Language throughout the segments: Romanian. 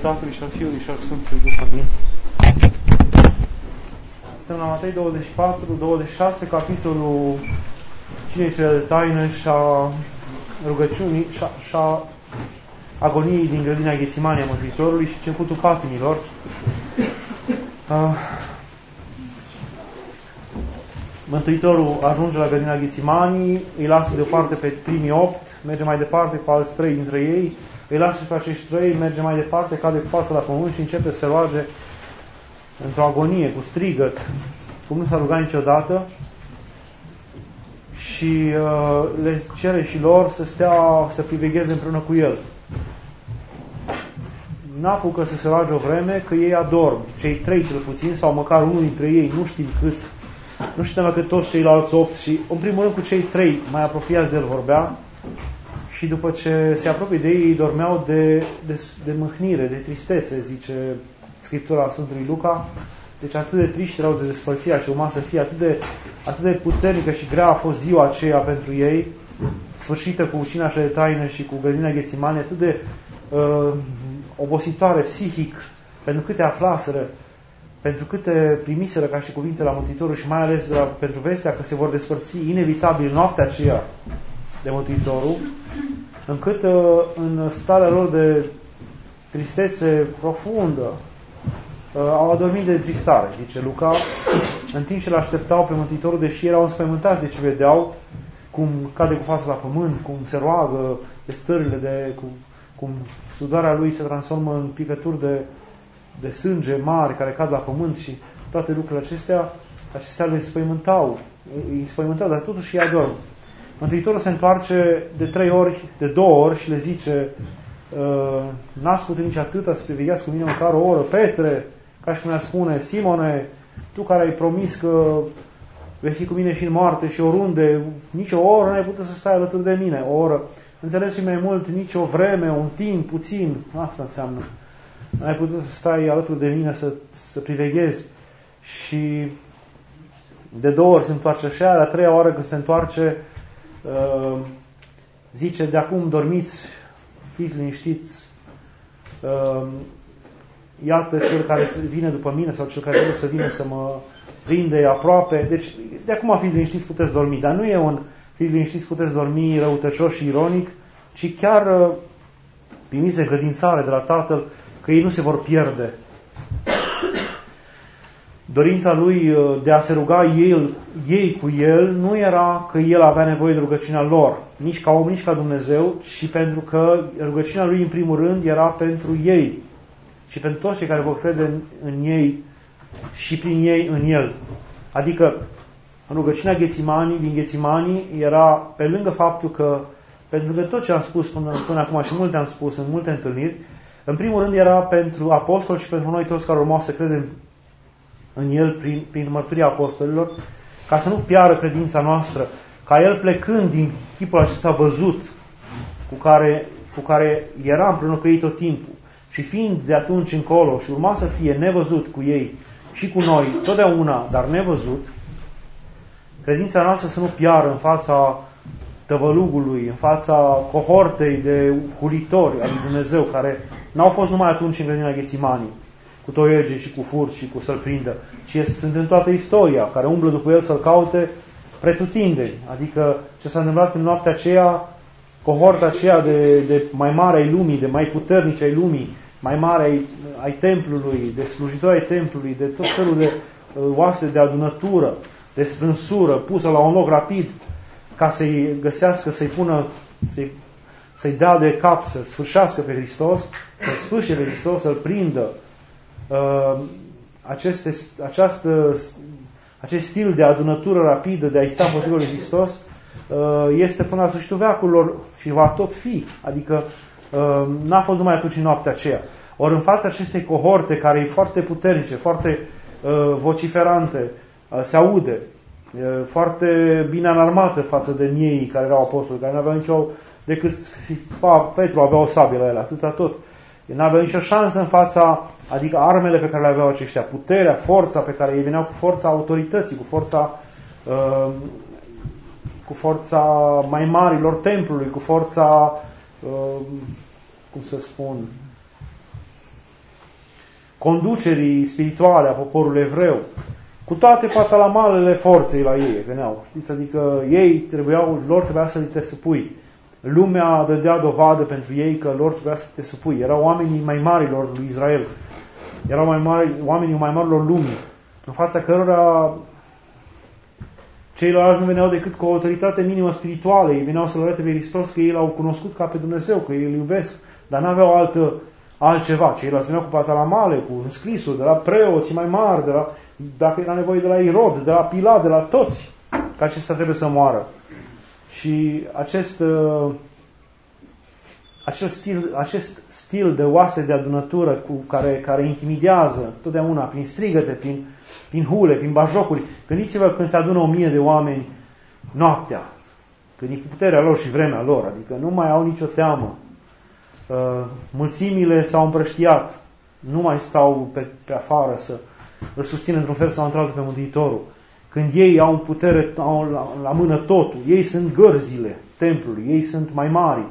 Tatălui și al Fiului și al Sfântului Duh. Amin. Suntem la Matei 24-26, capitolul Cinecele de taină și a rugăciunii și a agoniei din grădina Ghețimani a Mântuitorului și începutul patimilor. Mântuitorul ajunge la grădina Ghețimani, îi lasă deoparte pe primii 8, merge mai departe cu alți 3 dintre ei, îi lasă pe acești 3, merge mai departe, cade cu fața la pământ și începe să se roage într-o agonie, cu strigăt, cum nu s-a rugat niciodată, și le cere și lor să stea, să privegheze împreună cu el. N-apucă să se roage o vreme, că ei adorm, cei 3 cel puțin, sau măcar unul dintre ei, nu știm câți, nu știm dacă toți ceilalți 8, și în primul rând cu cei 3 mai apropiați de el vorbea, și după ce se apropie de ei, dormeau de mâhnire, de tristețe, zice Scriptura Sfântului Luca. Deci atât de triști erau de despărțirea ce urma să fie, atât de puternică și grea a fost ziua aceea pentru ei, sfârșită cu ucina de taină și cu grădina Ghețimani, atât de obositoare psihic, pentru câte aflaseră, pentru câte primiseră ca și cuvinte la Mântuitorul și mai ales pentru vestea că se vor despărți inevitabil noaptea aceea de Mântuitorul, încât în starea lor de tristețe profundă au adormit de tristare, zice Luca, în timp ce l-așteptau pe Mântuitorul, deși erau înspăimântați de ce vedeau, cum cade cu fața la pământ, cum se roagă, de stările, cum sudarea lui se transformă în picături de sânge mari care cad la pământ și toate lucrurile acestea le înspăimântau, dar totuși ei adorm. Mântuitorul se întoarce de 2 ori și le zice: n-ați putut nici atâta să privegheați cu mine măcar o oră, Petre, ca și cum ne spune: Simone, tu care ai promis că vei fi cu mine și în moarte și oriunde, nici o oră n-ai putut să stai alături de mine, o oră. Înțelegi și mai mult, nici o vreme, un timp, puțin, asta înseamnă. N-ai putut să stai alături de mine să priveghezi. Și de 2 ori se întoarce așa, la 3-a oară când se întoarce, zice: de acum dormiți, fiți liniștiți, iată cel care vine după mine sau cel care trebuie să vină să mă prinde aproape. Deci de acum fiți liniștiți, puteți dormi. Dar nu e un fiți liniștiți, puteți dormi răutăcios și ironic, ci chiar primise credințare de la Tatăl că ei nu se vor pierde. Dorința lui de a se ruga ei cu el nu era că el avea nevoie de rugăciunea lor, nici ca om, nici ca Dumnezeu, ci pentru că rugăciunea lui în primul rând era pentru ei și pentru toți cei care vor crede în ei și prin ei în el. Adică rugăciunea din Ghețimani era, pe lângă faptul că, pentru că tot ce am spus până acum și multe am spus în multe întâlniri, în primul rând era pentru apostoli și pentru noi toți care urmau să credem în el prin mărturia apostolilor, ca să nu piară credința noastră, ca el plecând din chipul acesta văzut cu care era împreună cu ei tot timpul și fiind de atunci încolo și urma să fie nevăzut cu ei și cu noi totdeauna, dar nevăzut, credința noastră să nu piară în fața tăvălugului, în fața cohortei de hulitori al lui Dumnezeu, care n-au fost numai atunci în grădina Ghețimani, cu toiege și cu furt și cu să-l prindă, ci sunt în toată istoria, care umblă după el să-l caute pretutindeni. Adică ce s-a întâmplat în noaptea aceea, cohorta aceea de mai mare ai lumii, de mai puternici ai lumii, mai mare ai templului, de slujitori ai templului, de tot felul de oaste de adunătură, de strânsură, pusă la un loc rapid, ca să-i găsească, să-i dea de cap, să sfârșească pe Hristos, să-l sfârșe pe Hristos, să-l prindă. Acest stil de adunătură rapidă de a-i sta împotriva lui Hristos este până la sfârșitul veacurilor și va tot fi. Adică n-a fost numai atunci în noaptea aceea. Ori în fața acestei cohorte care e foarte puternice, foarte vociferante, se aude, foarte bine înarmată față de miei care erau apostoli, care nu aveau nicio decât Petru avea o sabie la el, atâta tot. N-aveau nicio șansă în fața, adică armele pe care le aveau aceștia, puterea, forța pe care ei veneau cu forța autorității, cu forța mai marilor templului, cu forța, cum să spun, conducerii spirituale a poporului evreu, cu toate patalamalele forței la ei veneau. Știți? Adică ei lor trebuia să te supui. Lumea dădea dovadă pentru ei că lor trebuia să te supui. Erau oamenii mai marilor lui Israel. Erau oamenii mai marilor lumii, în fața cărora ceilalți nu veneau decât cu o autoritate minimă spirituală. Ei veneau să-L arate pe Hristos că ei L-au cunoscut ca pe Dumnezeu, că ei Îl iubesc, dar n-aveau altceva. Ceilalți veneau cu patalamale, cu înscrisul de la preoții mai mari, dacă era nevoie de la Irod, de la Pilat, de la toți, că acesta trebuie să moară. Și acest stil de oaste de adunătură care intimidează totdeauna prin strigăte, prin hule, prin bajocuri. Gândiți-vă când se adună 1000 de oameni noaptea, când e puterea lor și vremea lor, adică nu mai au nicio teamă. Mulțimile s-au împrăștiat, nu mai stau pe afară să îl susțină într-un fel sau într-altul pe Mântuitorul. Când ei au putere, au la mână totul, ei sunt gărzile templului, ei sunt mai mari.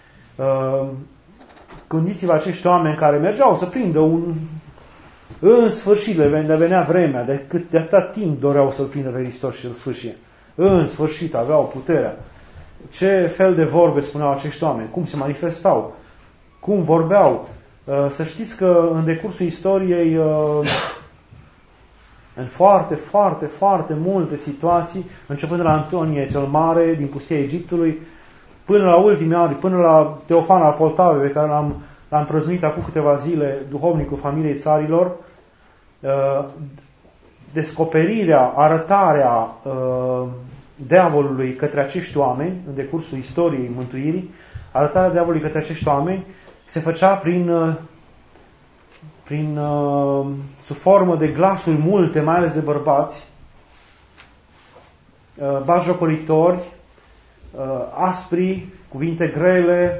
Gândiți-vă acești oameni care mergeau să prindă în sfârșit le venea vremea, de atâta timp doreau să-L prindă pe Hristos și îl sfârșie. În sfârșit aveau puterea. Ce fel de vorbe spuneau acești oameni? Cum se manifestau? Cum vorbeau? Să știți că în decursul istoriei, în foarte, foarte, foarte multe situații, începând de la Antonie cel Mare din pustia Egiptului, până la ultimii ani, până la Teofan al Poltavei, pe care l-am prăznuit acum câteva zile, duhovnicul familiei țarilor, descoperirea, arătarea diavolului către acești oameni, în decursul istoriei mântuirii, arătarea diavolului către acești oameni se făcea sub formă de glasuri multe, mai ales de bărbați, batjocoritori, aspri, cuvinte grele,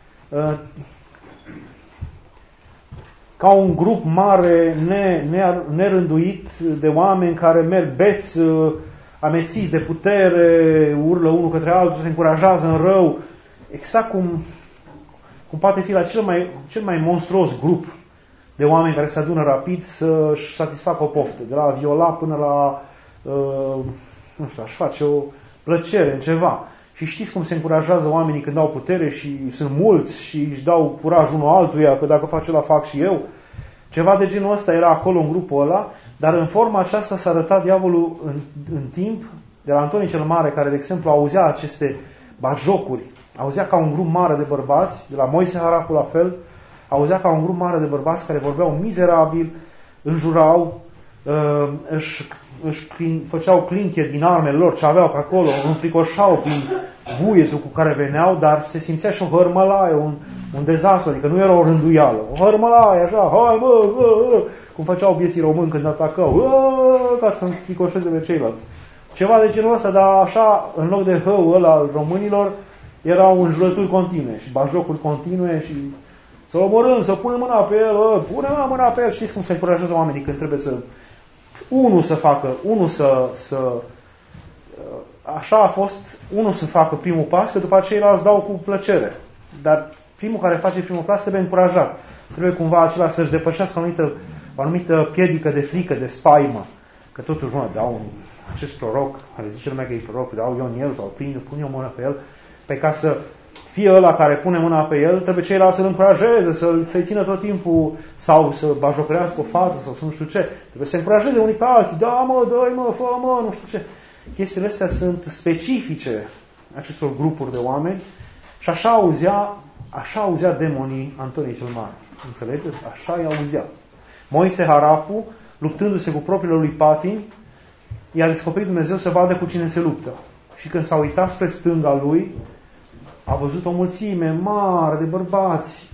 ca un grup mare nerânduit de oameni care merg beți, amețiți de putere, urlă unul către altul, se încurajează în rău, exact cum poate fi la cel mai monstruos grup de oameni care se adună rapid să-și satisfacă o poftă, de la a viola până la nu știu, aș face o plăcere în ceva. Și știți cum se încurajează oamenii când au putere și sunt mulți și își dau curaj unul altuia, că dacă face ăla fac și eu. Ceva de genul ăsta era acolo în grupul ăla, dar în forma aceasta s-a arătat diavolul în timp, de la Antonie cel Mare, care, de exemplu, auzea aceste batjocuri, auzea ca un grup mare de bărbați, de la Moise Harapul la fel, auzea ca un grup mare de bărbați care vorbeau mizerabil, înjurau, își făceau clinche din armele lor, ce aveau pe acolo, înfricoșau prin vuietul cu care veneau, dar se simțea și o hărmălaie, un dezastru, adică nu era o rânduială. O hărmălaie, așa, hai mă, cum făceau bieții români când atacau, ca să înfricoșeze pe ceilalți. Ceva de genul ăsta, dar așa, în loc de hău ăla al românilor, erau înjurături continue și bajocuri continue și să-l omorâm, să punem mâna pe el, punem mâna pe el. Știți cum se încurajează oamenii când trebuie să așa a fost, unul să facă primul pas, că după aceea ceilalți dau cu plăcere. Dar primul care face primul pas trebuie încurajat. Trebuie cumva acela să-și depășească o anumită piedică de frică, de spaimă. Că totuși, dau acest proroc, care zice lumea că e proroc, dau eu în el sau pun eu mâna pe el, pe ca să fie ăla care pune mâna pe el, trebuie ceilalți să-l încurajeze, să-i țină tot timpul sau să bajocărească o fată sau să nu știu ce. Trebuie să încurajeze unii pe alții. Da, mă, dă-i, mă, fă, mă, nu știu ce. Chestiile astea sunt specifice acestor grupuri de oameni și așa auzea demonii Antonie cel Mare. Înțelegeți? Așa îi auzea. Moise Harapu, luptându-se cu propriile lui patini, i-a descoperit Dumnezeu să vadă cu cine se luptă. Și când s-a uitat spre stânga lui, a văzut o mulțime mare de bărbați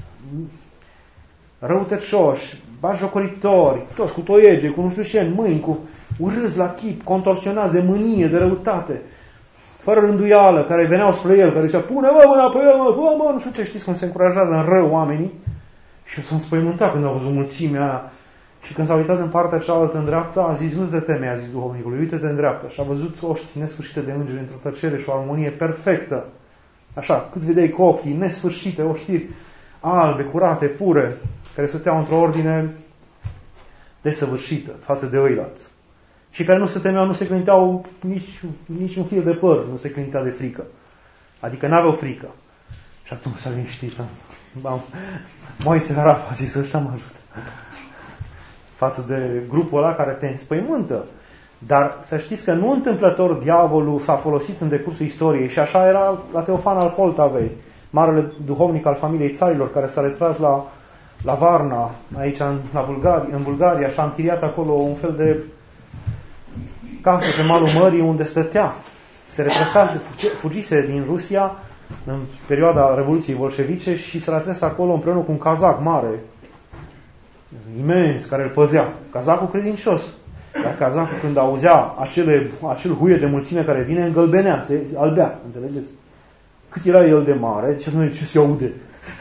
răutăcioși, batjocoritori, toți cu toiege, cu nu știu ce în mâini, cu urâți la chip, contorsionați de mânie, de răutate, fără rânduială, care veneau spre el, care zicea, pune-mă mâna pe el, mă, nu știu ce, știți cum se încurajează în rău oamenii? Și s-a înspăimântat când au văzut mulțimea aia. Și când s-a uitat în partea cealaltă în dreapta, a zis, nu te teme, a zis duhovnicului, uite-te în dreapta. Și a văzut oști nesfârșite de îngeri într-o tăcere și o armonie perfectă. Așa, cât vedeai cu ochii, nesfârșite, oștiri albe, curate, pure, care stăteau într-o ordine desăvârșită față de ăilalți. Și care nu se temeau, nu se clinteau nici un fir de păr, nu se clintea de frică. Adică n-aveau frică. Și atunci s-a liniștit. Moise Araf a zis, ăștia am văzut. Față de grupul ăla care te înspăimântă. Dar să știți că nu întâmplător diavolul s-a folosit în decursul istoriei și așa era la Teofan al Poltavei, marele duhovnic al familiei țarilor, care s-a retras la Varna, aici în Bulgaria, și a închiriat acolo un fel de casă pe malul mării unde stătea. Se retrăsase, fugise din Rusia în perioada Revoluției Bolșevice și s-a retras acolo împreună cu un cazac mare, imens, care îl păzea. Cazacul credincios. Dar cazacul, când auzea acel huie de mulțime care vine, îngălbenea, se albea, înțelegeți? Cât era el de mare, zicea, nu, ce se aude?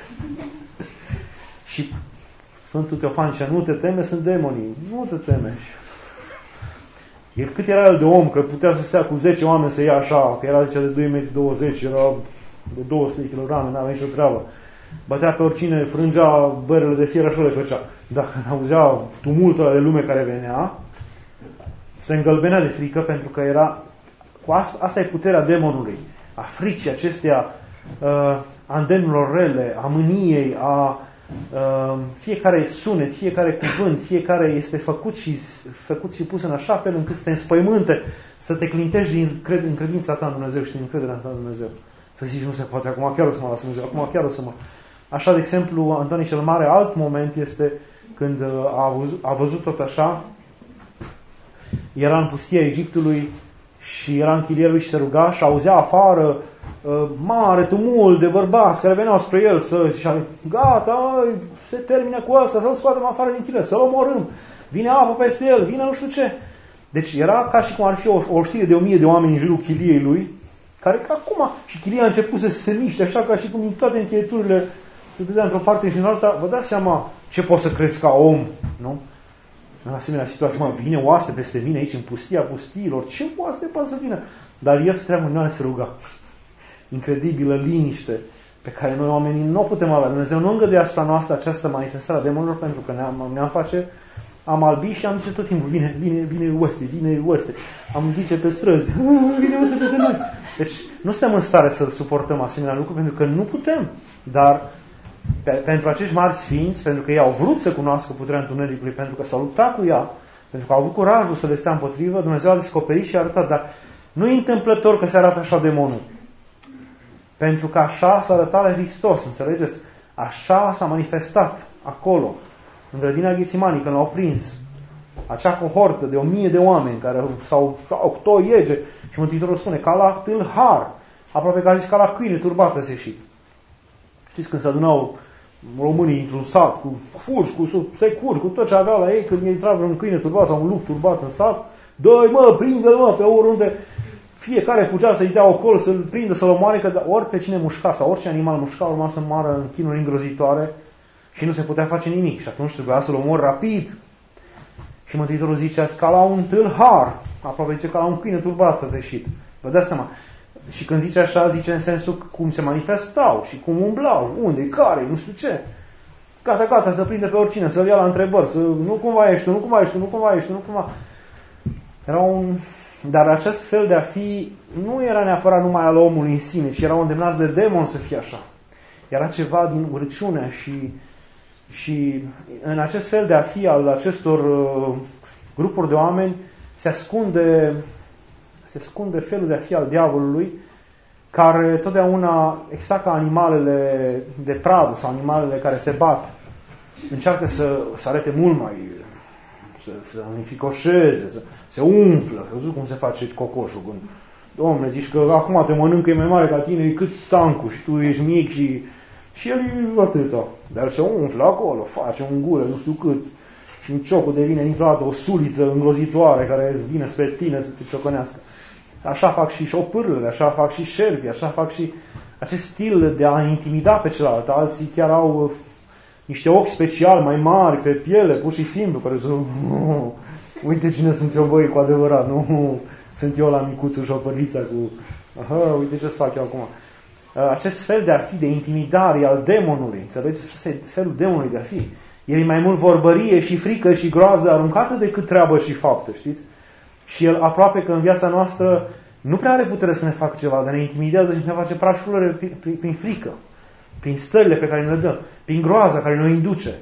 Și Sfântul Teofan zicea, nu te teme, sunt demonii. Nu te teme. Cât era el de om, că putea să stea cu 10 oameni să ia așa, că era, zicea, de 2,20 m, era de 200 kg, n-avea nicio treabă. Bătea pe oricine, frângea bărele de fier, așa le făcea. Dacă auzea tumultul ăla de lume care venea, se îngălbenea de frică, pentru că era... Asta e puterea demonului. A fricii acesteia, a îndemnurilor rele, a mâniei, a fiecare sunet, fiecare cuvânt, fiecare este făcut și pus în așa fel încât să te înspăimânte, să te clintești în credința ta în Dumnezeu și din încrederea ta în Dumnezeu. Să zici, nu se poate, acum chiar o să mă las Dumnezeu, acum chiar o să mă... Așa, de exemplu, Antonie cel Mare, alt moment este când a văzut tot așa, era în pustia Egiptului și era în chilia lui și se ruga și auzea afară mare tumult de bărbați care veneau spre el să zicea, gata, se termină cu asta, să-l scoatem afară din chilie, să-l omorâm, vine apă peste el, vine nu știu ce. Deci era ca și cum ar fi o știre de 1000 de oameni în jurul chiliei lui, care că acum, și chilia a început să se miște, așa ca și cum din toate încheieturile se dădea într-o parte și în alta. Vă dați seama ce poți să crezi ca om, nu? În asemenea situație, vine oaste peste mine aici în pustia pustiilor, ce oaste poate să vină? Dar el stătea mâinile să ruga. Incredibilă liniște pe care noi oamenii nu o putem avea. Dumnezeu nu îngăduie asupra noastră această manifestare a demonilor, pentru că ne-am face, am albi și am zice tot timpul, vine oaste. Am zice pe străzi, vine oaste peste noi. Deci nu suntem în stare să suportăm asemenea lucruri, pentru că nu putem. Dar pentru acești mari sfinți, pentru că ei au vrut să cunoască puterea întunericului, pentru că s-au luptat cu ea, pentru că au avut curajul să le stea împotrivă, Dumnezeu a descoperit și a arătat. Dar nu e întâmplător că se arată așa demonul. Pentru că așa s-a arătat la Hristos, înțelegeți? Așa s-a manifestat acolo, în grădina Ghețimanii, când l-au prins. Acea cohortă de 1000 de oameni care s-au toiege și Mântuitorul spune, ca la tâlhar, aproape că a zis ca la câine turbată se ieșit. Știți când se adunau românii într-un sat, cu furci, cu securi, cu tot ce aveau la ei, când intrau un câine turbat sau un lup turbat în sat, dă-i mă, prinde-l mă, pe oriunde, fiecare fugea să-i dea ocol, să-l prindă, să-l omoare, că ori pe cine mușca sau orice animal mușca, urma să moară în chinuri îngrozitoare și nu se putea face nimic. Și atunci trebuia să-l omor rapid. Și Mântuitorul zicea, ca la un tâlhar, aproape zice, ca la un câine turbat să te ieșit. Vă dați seama. Și când zice așa, zice în sensul cum se manifestau și cum umblau, unde, care, nu știu ce. Gata, să prinde pe oricine, să-l ia la întrebări, să nu cumva ești tu, nu cumva ești tu. Dar acest fel de a fi nu era neapărat numai al omului în sine, ci erau îndemnați de demon să fie așa. Era ceva din urăciune și în acest fel de a fi al acestor grupuri de oameni se ascunde felul de a fi al diavolului, care totdeauna, exact ca animalele de pradă sau animalele care se bat, încearcă să arate mult mai, să înficoșeze, să se umflă. Văzut cum se face cocoșul când, dom'le, zici că acum te mănâncă, e mai mare ca tine, e cât tancul și tu ești mic și el e atâta. Dar se umflă acolo, face un gură, nu știu cât. Și în ciocul devine dintr-o dată o suliță îngrozitoare care vine spre tine să te ciocănească. Așa fac și șopârlele, așa fac și șerpii, așa fac și acest stil de a intimida pe celălalt. Alții chiar au niște ochi special mai mari pe piele, pur și simplu, care sunt, uite cine sunt eu, băi, cu adevărat, nu sunt eu la micuțul șopărlița cu, uite ce-ți fac eu acum. Acest fel de a fi, de intimidare al demonului, înțelegeți? Felul demonului de a fi, El e mai mult vorbărie și frică și groază aruncată decât treabă și faptă, știți? Și el aproape că în viața noastră nu prea are putere să ne facă ceva, dar ne intimidează și ne face praf și pulbere prin frică, prin stările pe care ne le dă, prin groaza care ne induce.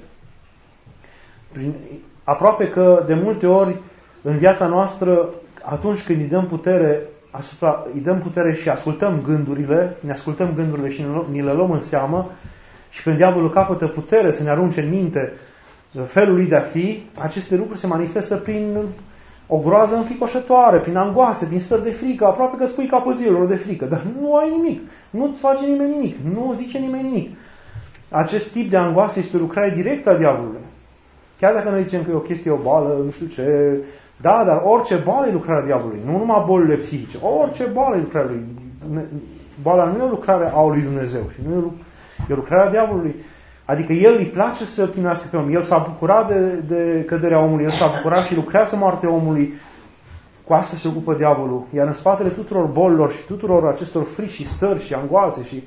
Aproape că de multe ori în viața noastră, atunci când îi dăm putere și ascultăm gândurile, ne ascultăm gândurile și ni le luăm în seamă, și când diavolul capătă putere să ne arunce în minte felul lui de a fi, aceste lucruri se manifestă prin o groază înfricoșătoare, prin angoase, prin stări de frică, aproape că spui capul zilelor de frică, dar nu ai nimic, nu-ți face nimeni nimic, nu zice nimeni nimic. Acest tip de angoasă este o lucrare directă a diavolului. Chiar dacă noi zicem că e o chestie, o boală, nu știu ce, da, dar orice boală e lucrarea diavolului, nu numai bolile psihice, orice boală e lucrarea lui. Boala nu e o lucrare a lui Dumnezeu, și nu e o lucrare a diavolului. Adică el îi place să chinuiască pe om. El s-a bucurat de căderea omului, el s-a bucurat și lucrează moartea omului. Cu asta se ocupă diavolul. Iar în spatele tuturor bolilor și tuturor acestor frici și stări și angoase și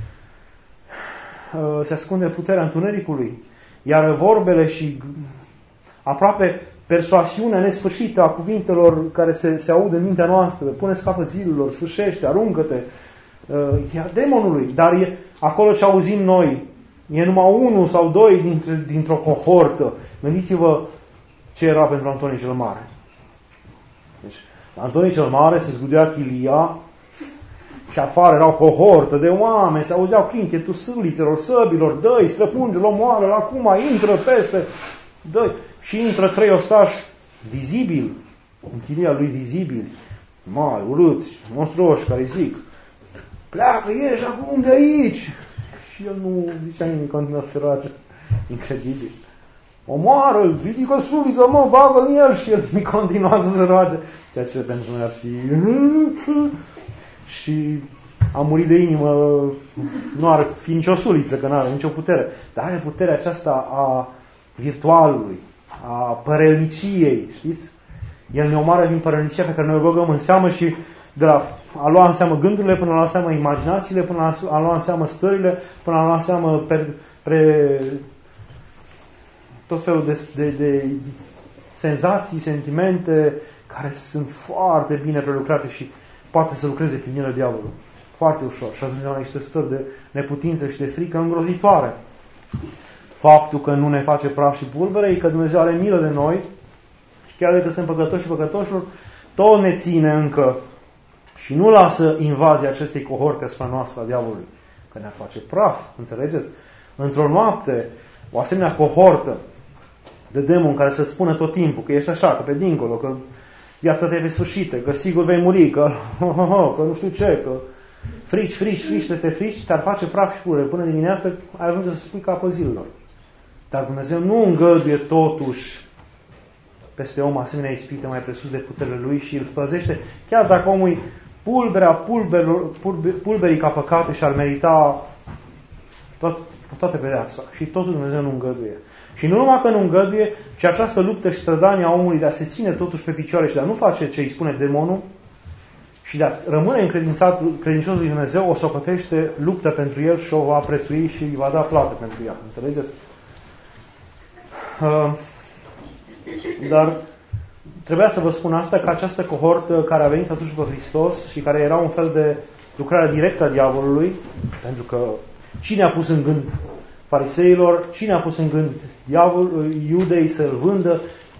se ascunde puterea întunericului. Iar vorbele și aproape persoasiunea nesfârșită a cuvintelor care se aud în mintea noastră, pune-ți capăt zilelor, sfârșește, aruncă-te, e a demonului. Dar acolo ce auzim noi, e numai unul sau doi dintr-o cohortă. Gândiți-vă ce era pentru Antonie cel Mare. Deci, Antonie cel Mare se zgudea chilia și afară era o cohortă de oameni, se auzeau clinchetul sâlițelor, săbilor, dă-i, străpunge-l, omoară-l, acum intră peste, dă-i. Și intră 3 ostași vizibili, în chilia lui vizibili, mari, urâți, monstruoși, care îi zic, pleacă, ieși acum de aici. Și el nu zicea nimic, continua să se roage. Incredibil. Omoară-l, ridică suliță, mă, bagă-l în el. Și el continua să se roage. Ceea ce pentru noi ar fi... Și a murit de inimă, nu ar fi nicio suliță, că nu are nicio putere. Dar are puterea aceasta a virtualului, a părelniciei, știți? El ne omoară din părelnicia pe care noi o băgăm în seamă și de la a lua în seamă gândurile, până a lua în seamă imaginațiile, până a lua în seamă stările, până a lua în seamă tot felul de senzații, sentimente care sunt foarte bine prelucrate și poate să lucreze prin ele diavolul. Foarte ușor. Și ajungem la niște stări de neputință și de frică îngrozitoare. Faptul că nu ne face praf și pulbere e că Dumnezeu are milă de noi și chiar dacă suntem păcătoși și păcătoșilor, tot ne ține încă și nu lasă invazia acestei cohorte asupra noastră a diavolului. Că ne face praf, înțelegeți? Într-o noapte, o asemenea cohortă de demon care să-ți spună tot timpul că ești așa, că pe dincolo, că viața te e sfârșită, că sigur vei muri, că nu știu ce, că frici peste frici, te-ar face praf și pulbere. Până dimineață ai ajunge să spui capul zilelor. Dar Dumnezeu nu îngăduie totuși peste om asemenea ispite mai presus de puterile lui și îl păzește, chiar dacă omul pulberii ca păcate și ar merita toată pedeapsa. Și totuși Dumnezeu nu îngăduie. Și nu numai că nu îngăduie, ci această luptă și strădanie a omului de a se ține totuși pe picioare și de a nu face ce îi spune demonul și de a rămâne încredincios lui Dumnezeu, o socotește luptă pentru el și o va prețui și îi va da plată pentru ea. Înțelegeți? Dar trebuia să vă spun asta, că această cohortă care a venit atunci după Hristos și care era un fel de lucrare directă a diavolului, pentru că cine a pus în gând fariseilor, cine a pus în gând iudei să-l vândă,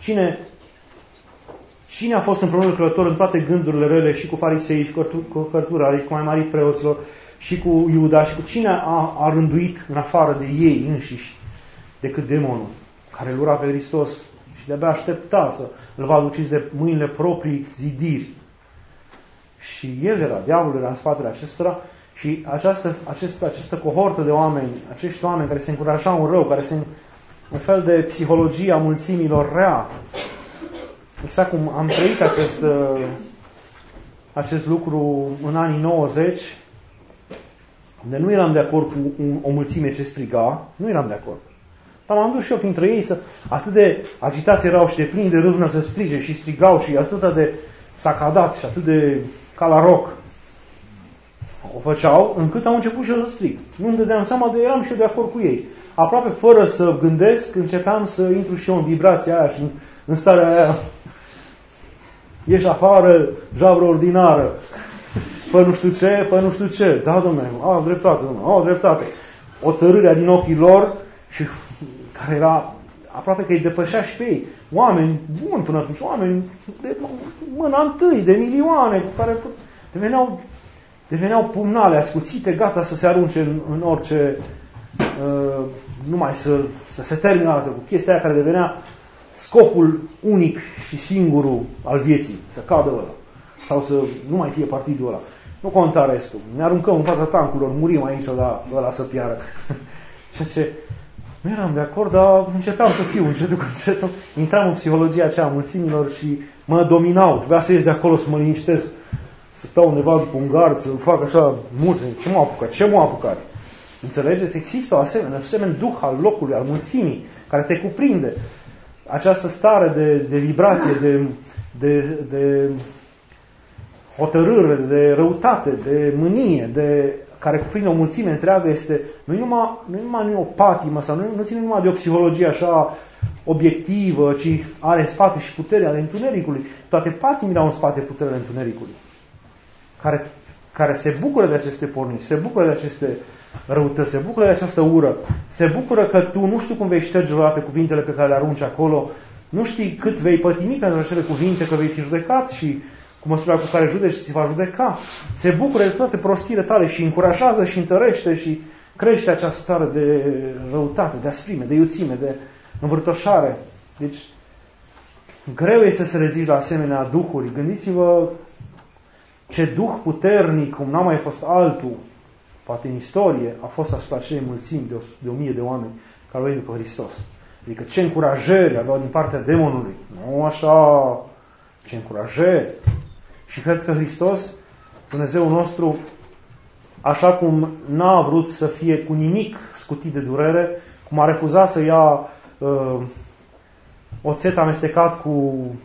cine a fost împreună lucrător în toate gândurile rele și cu farisei și cu cărturarii, și cu mai mari preoților și cu Iuda și cu cine a rânduit în afară de ei înșiși decât demonul care îl ura pe Hristos și de-abia aștepta să îl vadă ucis de mâinile proprii zidiri. Și el era, diavolul era în spatele acestora și această cohortă de oameni, acești oameni care se încurajau în rău, care sunt un fel de psihologie a mulțimilor rea. Exact cum am trăit acest lucru în anii 90, unde nu eram de acord cu o mulțime ce striga, nu eram de acord. Dar m-am dus și eu printre ei atât de agitați erau și de plini de râvnă să strige și strigau și atât de sacadat și atât de ca la rock o făceau, încât am început și eu să strig. Nu îmi dădeam seama de eram și eu de acord cu ei. aproape fără să gândesc, începeam să intru și eu în vibrația aia și în starea aia. Ieși afară, javră ordinară. Fă nu știu ce, fă nu știu ce. Da, domnule, au dreptate, domnule, au dreptate. O țărâre din ochii lor și care era aproape că îi depășea și pe ei. Oameni buni până atunci, oameni de mâna întâi, de milioane, care deveneau pumnale, ascuțite, gata să se arunce în orice, numai să se termine cu chestia aia care devenea scopul unic și singurul al vieții, să cadă ăla. Sau să nu mai fie partidul ăla. Nu conta restul. Ne aruncăm în fața tancurilor, murim aici la ăla să piară. Ceea ce nu eram de acord, dar începeam să fiu încetul cu încetul. Intram în psihologia aceea a mulțimilor și mă dominau. Trebuia să ies de acolo, să mă liniștesc, să stau undeva după un gard, să fac așa multe. Ce m-a apucat? Înțelegeți? Există o asemenea duh al locului, al mulțimii, care te cuprinde. Această stare de vibrație, de hotărâre, de răutate, de mânie, care cuprinde o mulțime întreagă, nu e numai o patimă sau nu ține numai de o psihologie așa obiectivă, ci are în spate și puterea ale întunericului. Toate patimile au în spate puterea ale întunericului, care se bucură de aceste porniri, se bucură de aceste răutăți, se bucură de această ură, se bucură că tu nu știu cum vei șterge vreodată cuvintele pe care le arunci acolo, nu știi cât vei pătimi pentru acele cuvinte, că vei fi judecat și cu măsura cu care judeci, se va judeca. Se bucură de toate prostiile tale și încurajează și întărește și crește această stare de răutate, de asprime, de iuțime, de învârtoșare. Deci, greu este să reziști la asemenea duhuri. Gândiți-vă ce duh puternic, cum n-a mai fost altul, poate în istorie, a fost asupra acelei mulțimi de 1000 de oameni care au venit după Hristos. Adică ce încurajări aveau din partea demonului. Nu așa, ce încurajări. Și cred că Hristos, Dumnezeul nostru, așa cum n-a vrut să fie cu nimic scutit de durere, cum a refuzat să ia oțet amestecat cu,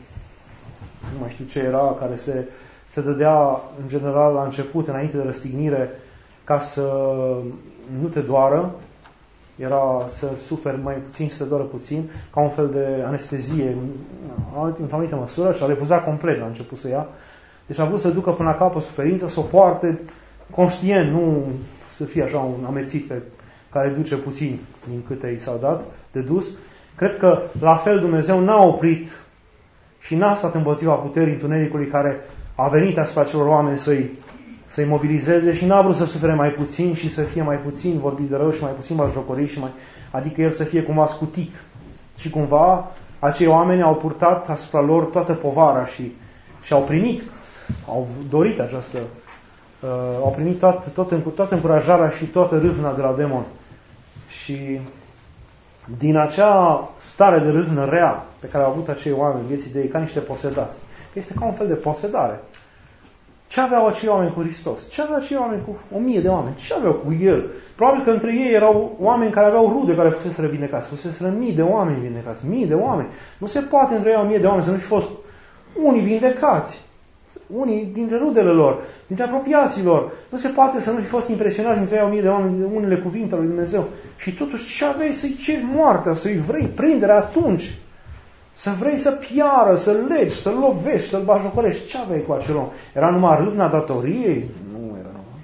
nu mai știu ce era, care se dădea în general la început, înainte de răstignire, ca să nu te doară, era să suferi mai puțin și să te doară puțin, ca un fel de anestezie într-o anumită măsură, și a refuzat complet la început să ia. Deci a vrut să ducă până la capăt suferința, să o poarte conștient, nu să fie așa un amețit pe care duce puțin din câte i s-au dat de dus. Cred că la fel Dumnezeu n-a oprit și n-a stat împotriva puterii întunericului care a venit asupra celor oameni să-i mobilizeze și n-a vrut să sufere mai puțin și să fie mai puțin vorbit de rău și mai puțin batjocorit și adică el să fie cumva scutit. Și cumva acei oameni au purtat asupra lor toată povara și au primit, au dorit această, au primit toată încurajarea și toată râvna de la demon. Și din acea stare de râvnă rea pe care au avut acei oameni în vieții de ei, ca niște posedați, este ca un fel de posedare. Ce aveau acei oameni cu Hristos? Ce aveau acei oameni cu 1000 de oameni? Ce aveau cu El? Probabil că între ei erau oameni care aveau rude care fuseseră vindecați. Fuseseră mii de oameni vindecați. Mii de oameni. Nu se poate între ei 1000 de oameni să nu fi fost unii vindecați. Unii dintre rudele lor, dintre apropiații lor. Nu se poate să nu fi fost impresionați dintre ei 1000 de oameni de unele cuvinte ale lui Dumnezeu. Și totuși ce aveai să-i ceri moartea, să-i vrei prinderea atunci? Să vrei să piară, să-l legi, să-l lovești, să-l bajocorești. Ce aveai cu acel om? Era numai râvna datoriei? Nu era numai.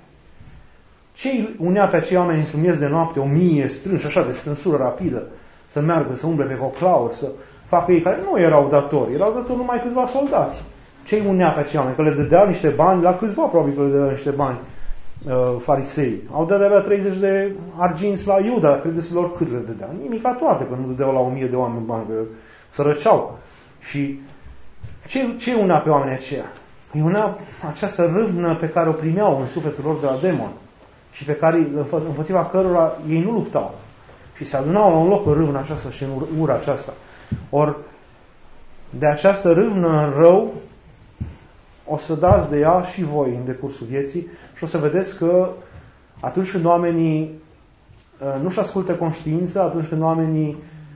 Ce-i unea pe acei oameni într-un miez de noapte, 1000 strânși, așa de strânsură rapidă, să meargă, să umble pe coclauri, să facă ei care nu erau datori, erau datori numai câțiva soldați. Ce-i unea pe acei oameni? Că le dădeau niște bani, la câțiva probabil că le dădeau niște bani farisei. Au dat de-abia 30 de arginți la Iuda, credeți lor cât le dădeau? Nimic la toate, că nu dădeau la 1000 de oameni bani, că sărăceau. Și ce unea pe oamenii aceia? Îi unea această râvnă pe care o primeau în sufletul lor de la demon și pe care, împotriva cărora ei nu luptau. Și se adunau la un loc în râvnă aceasta și în ura aceasta. Ori de această râvnă în rău o să dați de ea și voi în decursul vieții și o să vedeți că atunci când oamenii nu-și ascultă conștiința, atunci când oamenii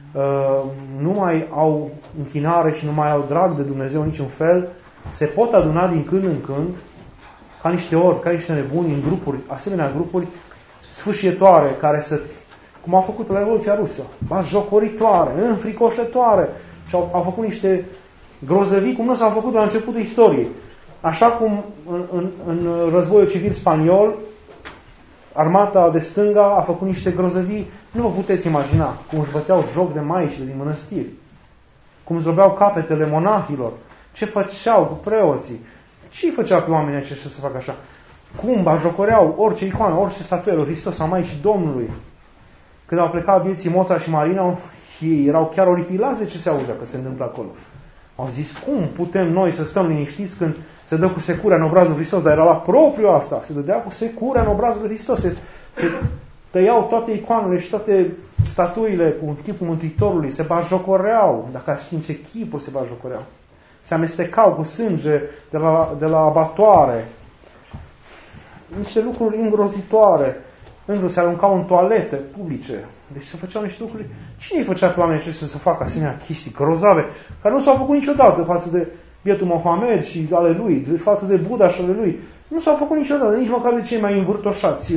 nu mai au închinare și nu mai au drag de Dumnezeu în niciun fel, se pot aduna din când în când ca niște orbi, ca niște nebuni în grupuri, asemenea grupuri sfâșietoare care cum a făcut la Revoluția Rusă, batjocoritoare, înfricoșătoare, și au făcut niște grozăvii cum nu s-au făcut la începutul istoriei. Așa cum în războiul civil spaniol, armata de stânga a făcut niște grozăvii, nu vă puteți imagina cum își băteau joc de maicile din mănăstiri, cum zdrobeau capetele monahilor, ce făceau cu preoții, ce făceau pe oamenii aceștia să facă așa, cum bajocoreau orice icoană, orice statuie lui Hristos a Maicii Domnului. Când au plecat vieții Mozart și Marina, ei erau chiar oripilați de ce se auzea că se întâmplă acolo. Au zis, cum putem noi să stăm liniștiți când se dă cu securea în obrazul lui Hristos, dar era la propriu asta, se dădea cu securea în obrazul lui Hristos, se tăiau toate icoanele și toate statuile cu chipul Mântuitorului, se bajocoreau, dacă știm ce chipuri se bajocoreau, se amestecau cu sânge de la abatoare, niște lucruri îngrozitoare, se aruncau în toalete publice, deci se făceau niște lucruri. Cine îi făcea pe oamenii aceștia să facă asemenea chestii grozave, care nu s-au făcut niciodată față de bietul Mohamed și ale lui, față de Buddha și ale lui? Nu s-au făcut niciodată, nici măcar de cei mai învârtoșați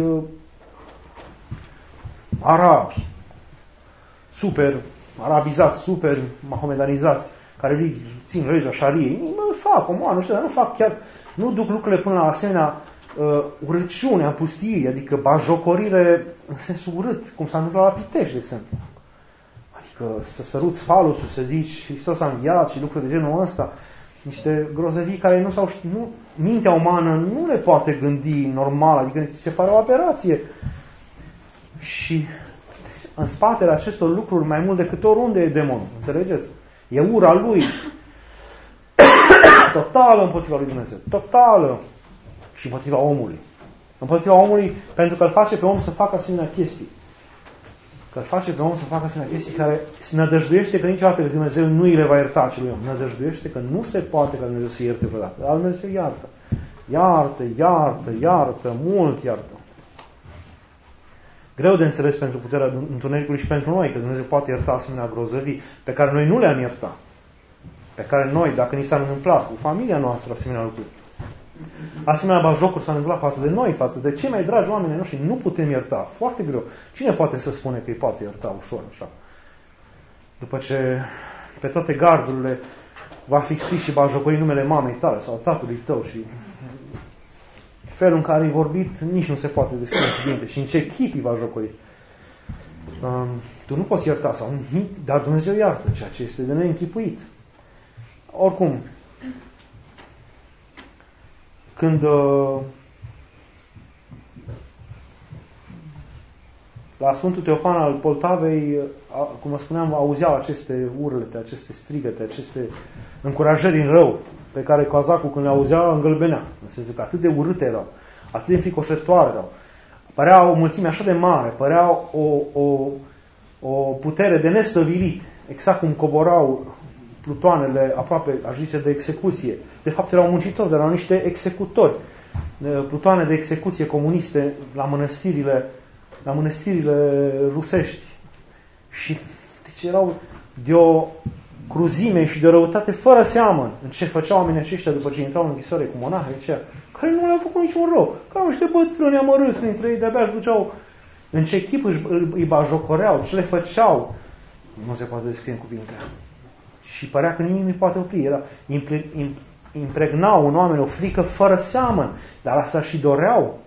arabi, super arabizați, super mahomedanizați, care țin legea șariei. Nu fac, omoană, nu fac chiar, nu duc lucrurile până la asemenea urăciune, apustirii, adică bajocorire în sensul urât, cum s-a întâmplat la Pitești, de exemplu. Adică să săruți falusul, să zici Hristos a înviat și lucruri de genul ăsta, niște grozăvii care mintea umană nu le poate gândi normal, adică se pare o aberație. Și în spatele acestor lucruri, mai mult decât oriunde e demonul, înțelegeți? E ura lui totală împotriva lui Dumnezeu, totală, și împotriva omului. Împotriva omului, pentru că îl face pe om să facă asemenea chestii. Că îl face pe om să facă asemenea chestii care se nădăjduiește că niciodată că Dumnezeu nu îi le va ierta acelui om. Nădăjduiește că nu se poate ca Dumnezeu să ierte vreodată. Dar Dumnezeu iartă. Iartă, mult iartă. Greu de înțeles pentru puterea întunericului și pentru noi, că Dumnezeu poate ierta asemenea grozăvii pe care noi nu le-am iertat. Pe care noi, dacă ni s-a întâmplat cu familia noastră asemenea lucruri, asemenea bajocuri s-au întâmplat față de noi, față de cei mai dragi oameni noștri, nu putem ierta. Foarte greu. Cine poate să spune că îi poate ierta ușor așa? După ce pe toate gardurile va fi scris și bajocorii numele mamei tale sau tatălui tău și felul în care ai vorbit nici nu se poate descrie în cuvinte și în ce chip îi bajocorit. Tu nu poți ierta, dar Dumnezeu iartă, ceea ce este de neînchipuit. Oricum, când la Sfântul Teofan al Poltavei, cum vă spuneam, auzeau aceste urlete, aceste strigăte, aceste încurajări în rău, pe care cazacul când le auzea îngălbenea. În sensul că atât de urâte erau, atât de înfricoșătoare erau. Părea o mulțime așa de mare, părea o putere de nestăvilit, exact cum coborau plutoanele aproape, aș zice, de execuție. De fapt erau muncitori, dar erau niște executori. Plutoane de execuție comuniste la mănăstirile rusești. Și deci erau de o cruzime și de o răutate fără seamăn în ce făceau oamenii aceștia după ce intrau în închisoare cu monahi, care nu le-au făcut niciun rău. Că au niște bătrâni amărâți dintre ei, de-abia își duceau în ce chip îi bajocoreau, ce le făceau. Nu se poate descrie în cuvinte. Și părea că nimic nu poate opri. Impregnau în oameni o frică fără seamăn. Dar asta și doreau.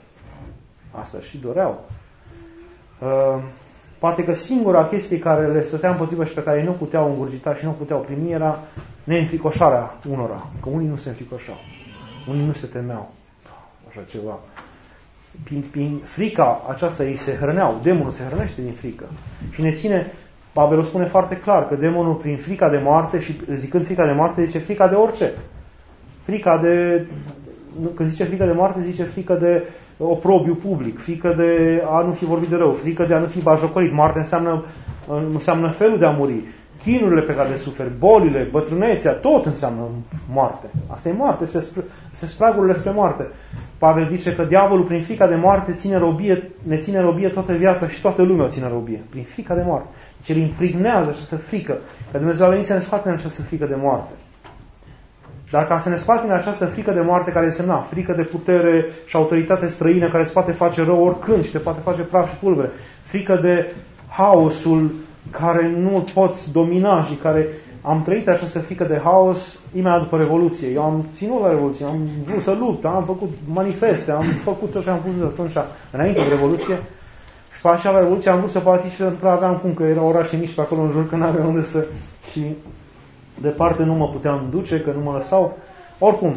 Poate că singura chestie care le stătea împotrivă și pe care ei nu puteau îngurgita și nu puteau primi era neînfricoșarea unora. Că unii nu se înfricoșau. Unii nu se temeau. Așa ceva. Prin frica aceasta ei se hrăneau. Demonul se hrănește din frică. Și ne ține, Pavel o spune foarte clar, că demonul prin frica de moarte, și zicând frica de moarte, zice frica de orice. Când zice frică de moarte, zice frică de oprobiu public, frică de a nu fi vorbit de rău, frică de a nu fi bajocorit. Moarte înseamnă felul de a muri. Chinurile pe care le suferi, bolile, bătrânețea, tot înseamnă moarte. Asta e moarte, este spragurile spre moarte. Pavel zice că diavolul prin frica de moarte ne ține robie toată viața și toată lumea o ține robie. Prin frica de moarte. Deci el impregnează această frică. Că Dumnezeu a venit să ne scoate în această frică de moarte. Dar ca să ne scoate în această frică de moarte care însemna frică de putere și autoritate străină care se poate face rău oricând și te poate face praf și pulbere, frică de haosul care nu poți domina și care am trăit această frică de haos imediat după Revoluție. Eu am ținut la Revoluție, am vrut să lupt, am făcut manifeste, am făcut tot ce am putut atunci, înainte de Revoluție. Și pe aceea la Revoluție am vrut să participe, pentru că aveam cum, că erau orașe mici pe acolo în jur, că n-aveam unde să... Și departe nu mă puteam duce, că nu mă lăsau. Oricum,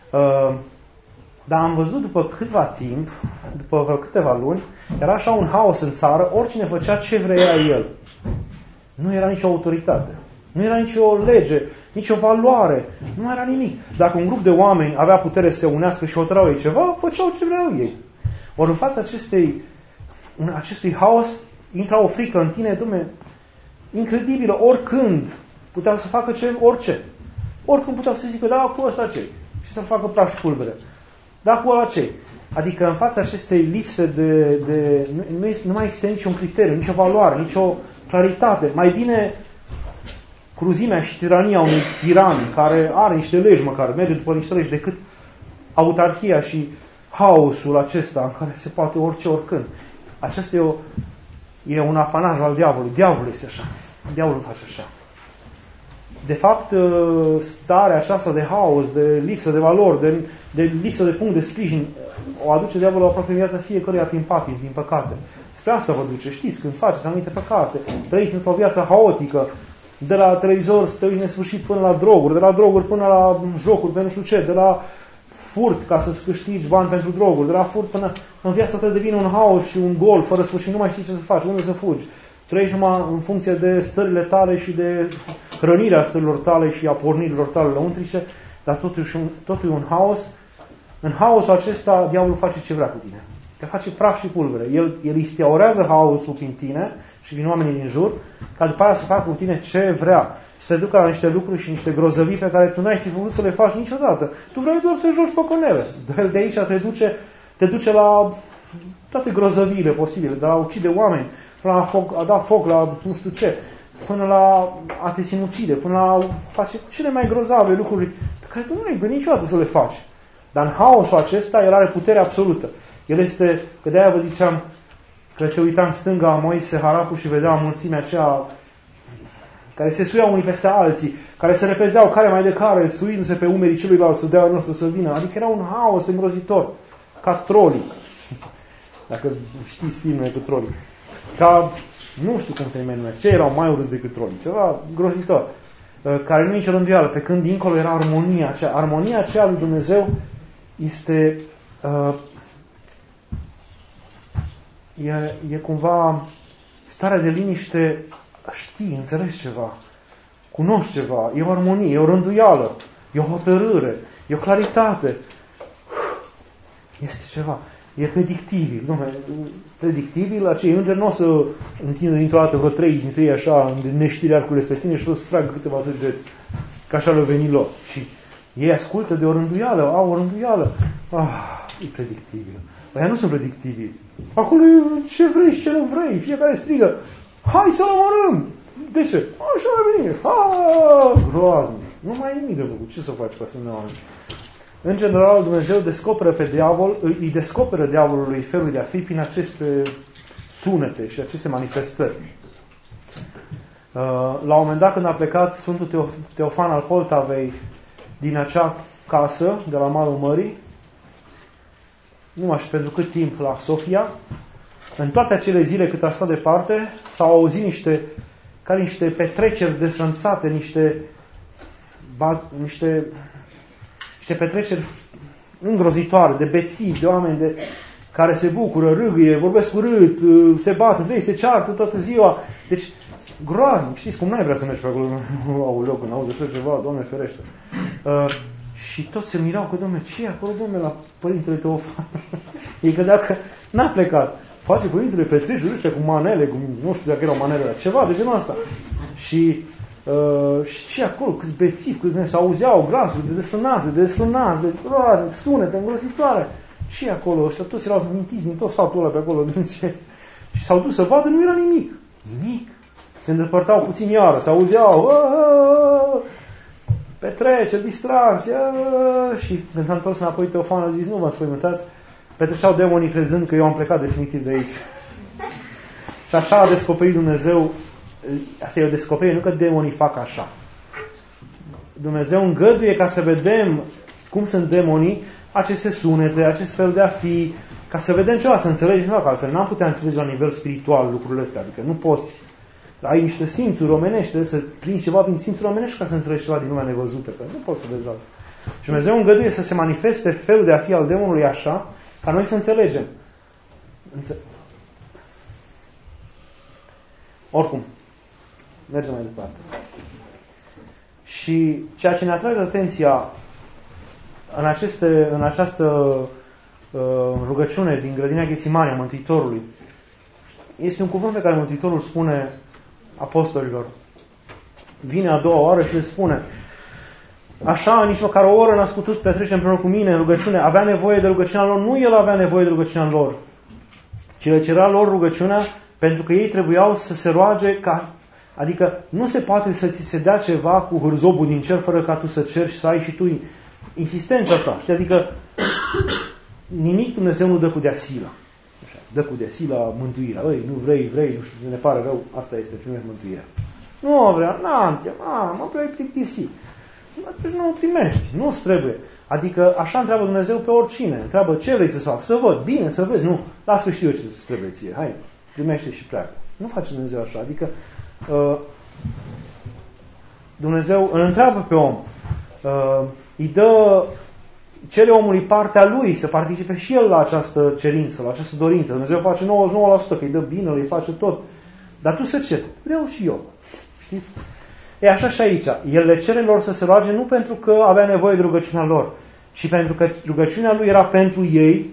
dar am văzut după câtva timp, după vreo câteva luni, era așa un haos în țară, oricine făcea ce vrea el. Nu era nicio autoritate, nu era nicio lege, nicio valoare, nu era nimic. Dacă un grup de oameni avea putere să se unească și hotărau ei ceva, făceau ce vreau ei. Ori în fața acestui haos intra o frică în tine, Dumnezeu, incredibilă, oricând puteau să facă orice. Oricând puteau să zică, da, cu ăsta ce? Și să-l facă praf și pulbere. Da, cu ăla ce? Adică în fața acestei lipse nu mai există niciun criteriu, nicio valoare, nicio claritate. Mai bine cruzimea și tirania unui tiran care are niște legi măcar, merge după niște legi, decât autarhia și haosul acesta în care se poate orice, oricând. Acesta e un apanaj al diavolului. Diavolul este așa. Diavolul face așa. De fapt, starea aceasta de haos, de lipsă de valori, de lipsă de punct de sprijin, o aduce diavolul aproape în viața fiecăruia prin patim, prin păcate. Spre asta vă duce. Știți, când faceți anumite păcate, trăiți într-o viață haotică, de la televizor să te uiți nesfârșit până la droguri, de la droguri până la jocuri, pe nu știu ce, de la furt ca să-ți câștigi bani pentru droguri, de la furt până în viața ta devine un haos și un gol fără sfârșit, nu mai știi ce să faci, unde să fugi. Trăiești numai în funcție de stările tale și de hrănirea stărilor tale și a pornirilor tale lăuntrice, dar totul e un haos. În haosul acesta, diavolul face ce vrea cu tine. Te face praf și pulbere. El instaurează haosul prin tine și prin oamenii din jur, ca după aia să facă cu tine ce vrea. Să te ducă la niște lucruri și niște grozăvii pe care tu n-ai fi vrut să le faci niciodată. Tu vrei doar să joci păcănele. De aici te duce la toate grozăviile posibile, de la ucide oameni, până la a da foc la nu știu ce, până la a te sinucide, până la face cele mai grozave lucruri pe care tu nu ai gândit niciodată să le faci. Dar în haosul acesta, el are putere absolută. El este, că de-aia vă ziceam, că se uita în stânga a Moise Harapu și vedea mulțimea aceea care se suiau unii peste alții, care se repezeau care mai de care, suindu-se pe umerii celuilalt să dea noastră să vină. Adică era un haos îngrozitor, ca trolii. Dacă știți filmele cu trolii. Ca, nu știu cum se numesc, ce erau mai urâți decât trolii, ceva grozitor, care nu e nicio rânduială, pe când dincolo era armonia aceea. Armonia aceea lui Dumnezeu este e cumva starea de liniște, știi, înțelegi ceva, cunoști ceva, e o armonie, e o rânduială, e o hotărâre, e o claritate. Este ceva. E predictibil. Predictibil, acei îngeri nu o să întindă dintr-o dată vreo 3 dintre ei așa, în neștire arcurile spre tine și o să tragă câteva săgeți. Că așa le-au venit lor. Și ei ascultă de o rânduială, au o rânduială. E predictibil. Aia nu sunt predictibili. Acolo e ce vrei și ce nu vrei. Fiecare strigă, hai să-l omorâm! De ce? Așa a venit. Groaznic. Nu mai e nimic de făcut. Ce să faci cu asemenea oameni? În general, Dumnezeu descoperă pe diavol, îi descoperă diavolului felul de a fi prin aceste sunete și aceste manifestări. La un moment dat, când a plecat Sfântul Teofan al Poltavei din acea casă, de la malul mării, nu mai știu pentru cât timp, la Sofia, în toate acele zile cât a stat departe, s-au auzit niște petreceri desfrânțate, niște petreceri îngrozitoare, de bețivi, de oameni care se bucură, râgâie, vorbesc urât, se bat între ei, se ceartă toată ziua. Deci, groaznic. Știți cum n-ai vrea să mergi pe acolo? Aoleu, când auzi așa ceva, Doamne ferește. Și toți se mirau că, Doamne, ce e acolo, Doamne, la Părintele Teofan? E că dacă n-a plecat, face Părintele petreceri ăstea cu manele, cu, nu știu dacă erau manele, ceva de genul ăsta. Și ce acolo, câți bețivi, câți s-auzeau glasuri de desfrânați, de groaznic, sunete îngrozitoare. Ce acolo? Ăștia toți erau mintiți din tot satul ăla pe acolo. Și s-au dus să vadă, nu era nimic. Nimic. Se îndepărtau puțin iară, s-auzeau petreceri, distracție. Și când s-a întors înapoi, Teofan a zis, nu vă înspăimântați, petreceau demonii crezând că eu am plecat definitiv de aici. Și așa a descoperit Dumnezeu, asta e o descoperire, nu că demonii fac așa. Dumnezeu îngăduie ca să vedem cum sunt demonii, aceste sunete, acest fel de a fi, ca să vedem ceva, să înțelegem ceva, că altfel n-am putea înțelege la nivel spiritual lucrurile astea, adică nu poți. Ai niște simțuri omenești, trebuie să prinzi ceva prin simțuri omenești ca să înțelegi ceva din lumea nevăzută, că nu poți să vezi altfel. Și Dumnezeu îngăduie să se manifeste felul de a fi al demonului așa, ca noi să înțelegem. Oricum, mergem mai departe. Și ceea ce ne atrage atenția în această rugăciune din grădina Ghețimani a Mântuitorului este un cuvânt pe care Mântuitorul spune apostolilor. Vine a doua oară și le spune: așa, nici măcar o oră n-ați putut petrece împreună cu mine în rugăciune. Avea nevoie de rugăciunea lor. Nu el avea nevoie de rugăciunea lor, ci le cerea lor rugăciunea pentru că ei trebuiau să se roage adică nu se poate să ți se dea ceva cu hârzobul din cer fără ca tu să ceri și să ai și tu insistența ta. Știi? Adică nimic Dumnezeu nu dă cu deasila. Așa, dă cu deasila mântuirea. Nu vrei, nu știu, ne pare rău, asta este, primești mântuirea. Nu vreau, mă vrei plictisi. Atunci nu o primești, nu-ți trebuie. Adică așa întreabă Dumnezeu pe oricine. Întreabă ce vrei să fac, să văd, bine, să vezi. Nu, las că știu eu ce-ți trebuie ție. Hai, primește și pleacă. Nu face Dumnezeu așa. Adică Dumnezeu îl întreabă pe om, îi cere omului partea lui să participe și el la această cerință, la această dorință. Dumnezeu face 99%, că îi dă bine, îi face tot. Dar tu să ceri, vreau și eu. Știți? E așa și aici. El le cere lor să se roage nu pentru că avea nevoie de rugăciunea lor, ci pentru că rugăciunea lui era pentru ei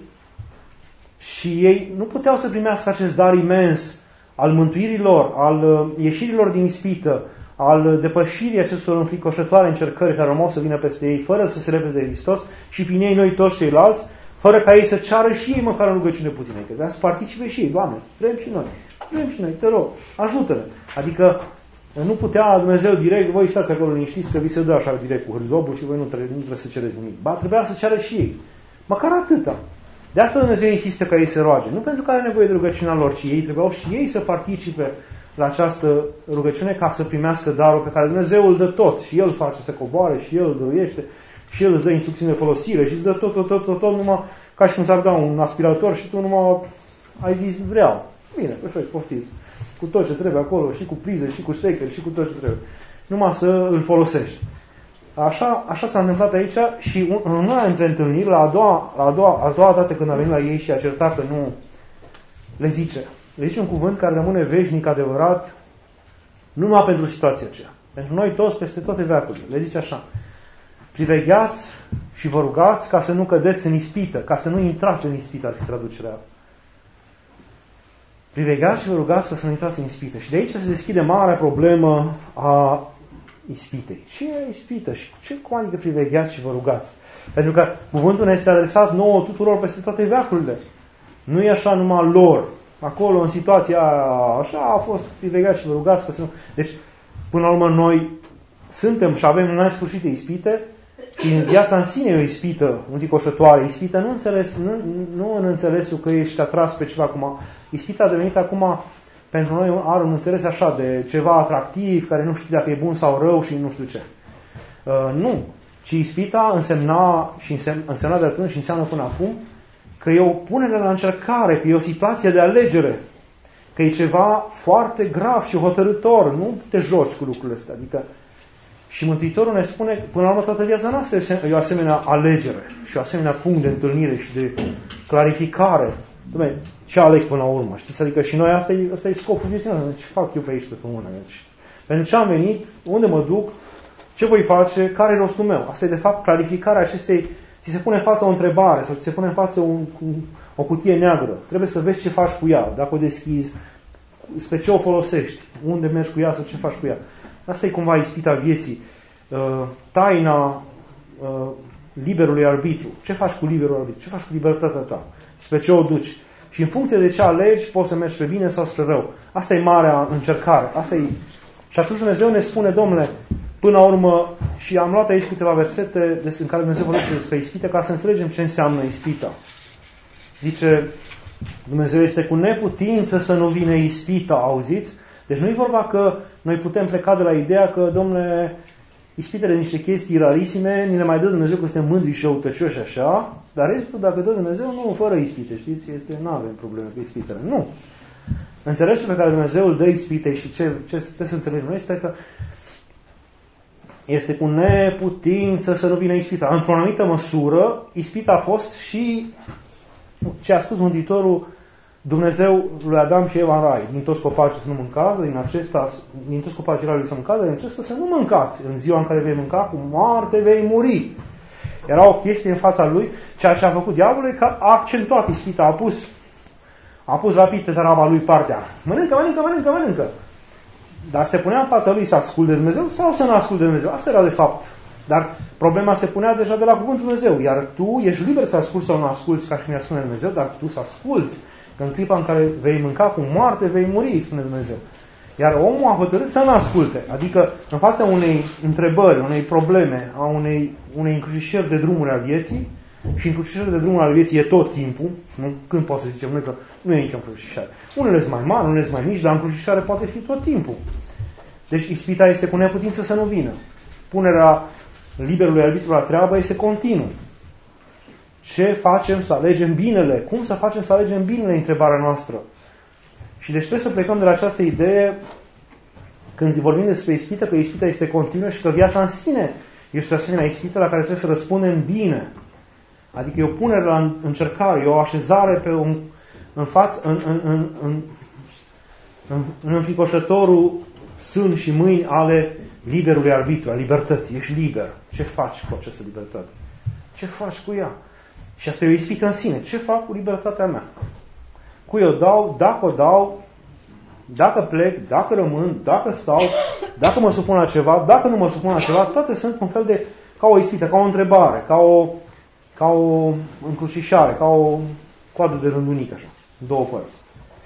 și ei nu puteau să primească acest dar imens al mântuirii lor, al ieșirilor din ispită, al depășirii acestor înfricoșătoare încercări care urmau să vină peste ei, fără să se lepede de Hristos și prin ei noi toți ceilalți, fără ca ei să ceară și ei măcar în rugăciune puține, că să participe și ei. Doamne, vrem și noi, te rog, ajută-ne. Adică nu putea Dumnezeu direct, voi stați acolo liniștiți că vi se dă așa direct cu hârzobul și voi nu trebuie să cereți nimic. Ba, trebuia să ceară și ei. Măcar atâta. De asta Dumnezeu insistă ca ei să roage. Nu pentru că are nevoie de rugăciunea lor, ci ei trebuiau și ei să participe la această rugăciune ca să primească darul pe care Dumnezeu îl dă tot. Și El face să coboare, și El dăruiește, și El îți dă instrucțiuni de folosire, și îți dă tot, numai ca și cum ți-ar da un aspirator și tu numai ai zis vreau. Bine, perfect, poftiți. Cu tot ce trebuie acolo, și cu prize, și cu stecker, și cu tot ce trebuie. Numai să îl folosești. Așa s-a întâmplat aici și în una dintre întâlniri, a doua dată când a venit la ei și a certat că nu, le zice un cuvânt care rămâne veșnic, adevărat, nu numai pentru situația aceea. Pentru noi toți, peste toate veacurile. Le zice așa: privegheați și vă rugați ca să nu cădeți în ispită, ca să nu intrați în ispită, ar fi traducerea. Privegheați și vă rugați ca să nu intrați în ispită. Și de aici se deschide marea problemă a ispitei. Ce e ispită? Și cum adică privegheați și vă rugați? Pentru că cuvântul ne este adresat nouă tuturor peste toate veacurile. Nu e așa numai lor. Acolo, în situația așa, a fost privegheați și vă rugați. Deci, până la urmă, noi suntem și avem în sfârșite ispite și în viața în sine e o ispită înticoșătoare. Ispită nu în înțelesul că ești atras pe ceva acum. Ispita a devenit acum pentru noi are un înțeles așa de ceva atractiv, care nu știu dacă e bun sau rău și nu știu ce. Nu. Ci ispita însemna de atunci și înseamnă până acum că e o punere la încercare, că e o situație de alegere, că e ceva foarte grav și hotărâtor. Nu te joci cu lucrurile astea. Adică, și Mântuitorul ne spune, până la urmă, toată viața noastră e o asemenea alegere și o asemenea punct de întâlnire și de clarificare. Dom'le, ce aleg până la urmă? Știți? Adică și noi, asta e scopul vieții noastre. Ce fac eu pe aici, pe pământ? Deci, pentru ce am venit, unde mă duc, ce voi face, care e rostul meu? Asta e, de fapt, clarificarea acestei. Ți se pune în față o întrebare sau ți se pune în față o cutie neagră. Trebuie să vezi ce faci cu ea. Dacă o deschizi, spre ce o folosești, unde mergi cu ea sau ce faci cu ea. Asta e cumva ispita vieții. Taina liberului arbitru. Ce faci cu liberul arbitru? Ce faci cu libertatea ta? Spre ce o duci? Și în funcție de ce alegi, poți să mergi spre bine sau spre rău. Asta e marea încercare. Și atunci Dumnezeu ne spune, domnule, până la urmă, și am luat aici câteva versete în care Dumnezeu vorbește despre ispită, ca să înțelegem ce înseamnă ispita. Zice, Dumnezeu este cu neputință să nu vină ispita, auziți? Deci nu e vorba că noi putem pleca de la ideea că, domnule, ispitele niște chestii rarisime, ni le mai dă Dumnezeu că suntem mândri și răutăcioși așa, dar restul, dacă dă Dumnezeu, nu, fără ispite, știți? Nu avem probleme cu ispitele. Nu. Înțelesul pe care Dumnezeu îl dă ispitei și ce trebuie să înțelegem noi este că este cu neputință să nu vină ispita. Într-o anumită măsură, ispita a fost și ce a spus Mântuitorul Dumnezeu lui Adam și Eva în rai. Din toți copacii să nu mâncați, din toți copacii raiului să mâncați, din acesta să nu mâncați. În ziua în care vei mânca, cu moarte vei muri. Era o chestie în fața lui, ceea ce a făcut diavolul, că a accentuat ispita, a pus rapid pe taraba lui partea. Mănâncă. Dar se punea în fața lui să asculte de Dumnezeu sau să nu asculte de Dumnezeu. Asta era de fapt. Dar problema se punea deja de la cuvântul Dumnezeu. Iar tu ești liber să asculți sau nu asculți, ca și mi-a spune Dumnezeu, dar tu să asculți. Că în clipa în care vei mânca cu moarte, vei muri, spune Dumnezeu. Iar omul a hotărât să nu asculte. Adică în fața unei întrebări, unei probleme, a unei încrucișări de drumuri al vieții, și încrucișările de drumuri al vieții e tot timpul, nu? Când poate să zicem noi că nu e nicio încrucișare. Unele sunt mai mari, unele sunt mai mici, dar încrucișare poate fi tot timpul. Deci ispita este cu neputință să nu vină. Punerea liberului arbitru la treabă este continuu. Ce facem să alegem binele? Cum să facem să alegem binele? Întrebarea noastră. Și deci trebuie să plecăm de la această idee când vorbim despre ispită, că ispita este continuă și că viața în sine este o asemenea ispită la care trebuie să răspundem bine. Adică e o punere la încercare, e o așezare pe în față, în înfricoșătorul sân și mâini ale liberului arbitru, a libertății. Ești liber. Ce faci cu această libertate? Ce faci cu ea? Și asta e o ispită în sine. Ce fac cu libertatea mea? Cui o dau, dacă plec, dacă rămân, dacă stau, dacă mă supun la ceva, dacă nu mă supun la ceva, toate sunt un fel de, ca o ispită, ca o întrebare, ca o încrucișare, ca o coadă de rândunică, așa, două părți.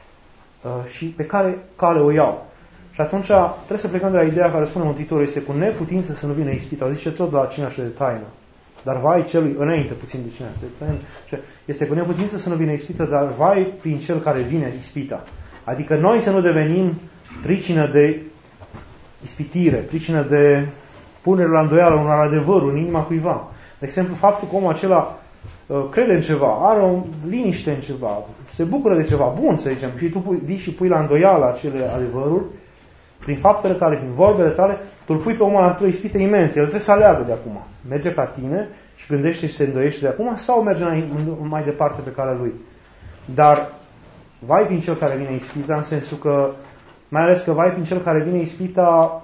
Și pe care cale o iau. Și atunci trebuie să plecăm de la ideea care spune Mântuitorul, este cu neputință să nu vină ispita. Zice tot la cina și de taină. Dar vai celui, înainte puțin de cina și de taină, este cu neputință să nu vină ispita, dar vai prin cel care vine ispita. Adică noi să nu devenim pricină de ispitire, pricină de punere la îndoială unor adevăruri în inima cuiva. De exemplu, faptul că omul acela crede în ceva, are o liniște în ceva, se bucură de ceva bun, să zicem, și tu vii și pui la îndoială acele adevăruri, prin faptele tale, prin vorbele tale, tu îl pui pe omul la o ispită imensă. El trebuie să aleagă de acum. Merge ca tine și gândește și se îndoiește de acum sau merge mai departe pe calea lui. Dar vai prin cel care vine ispita, în sensul că, mai ales că vai prin cel care vine ispita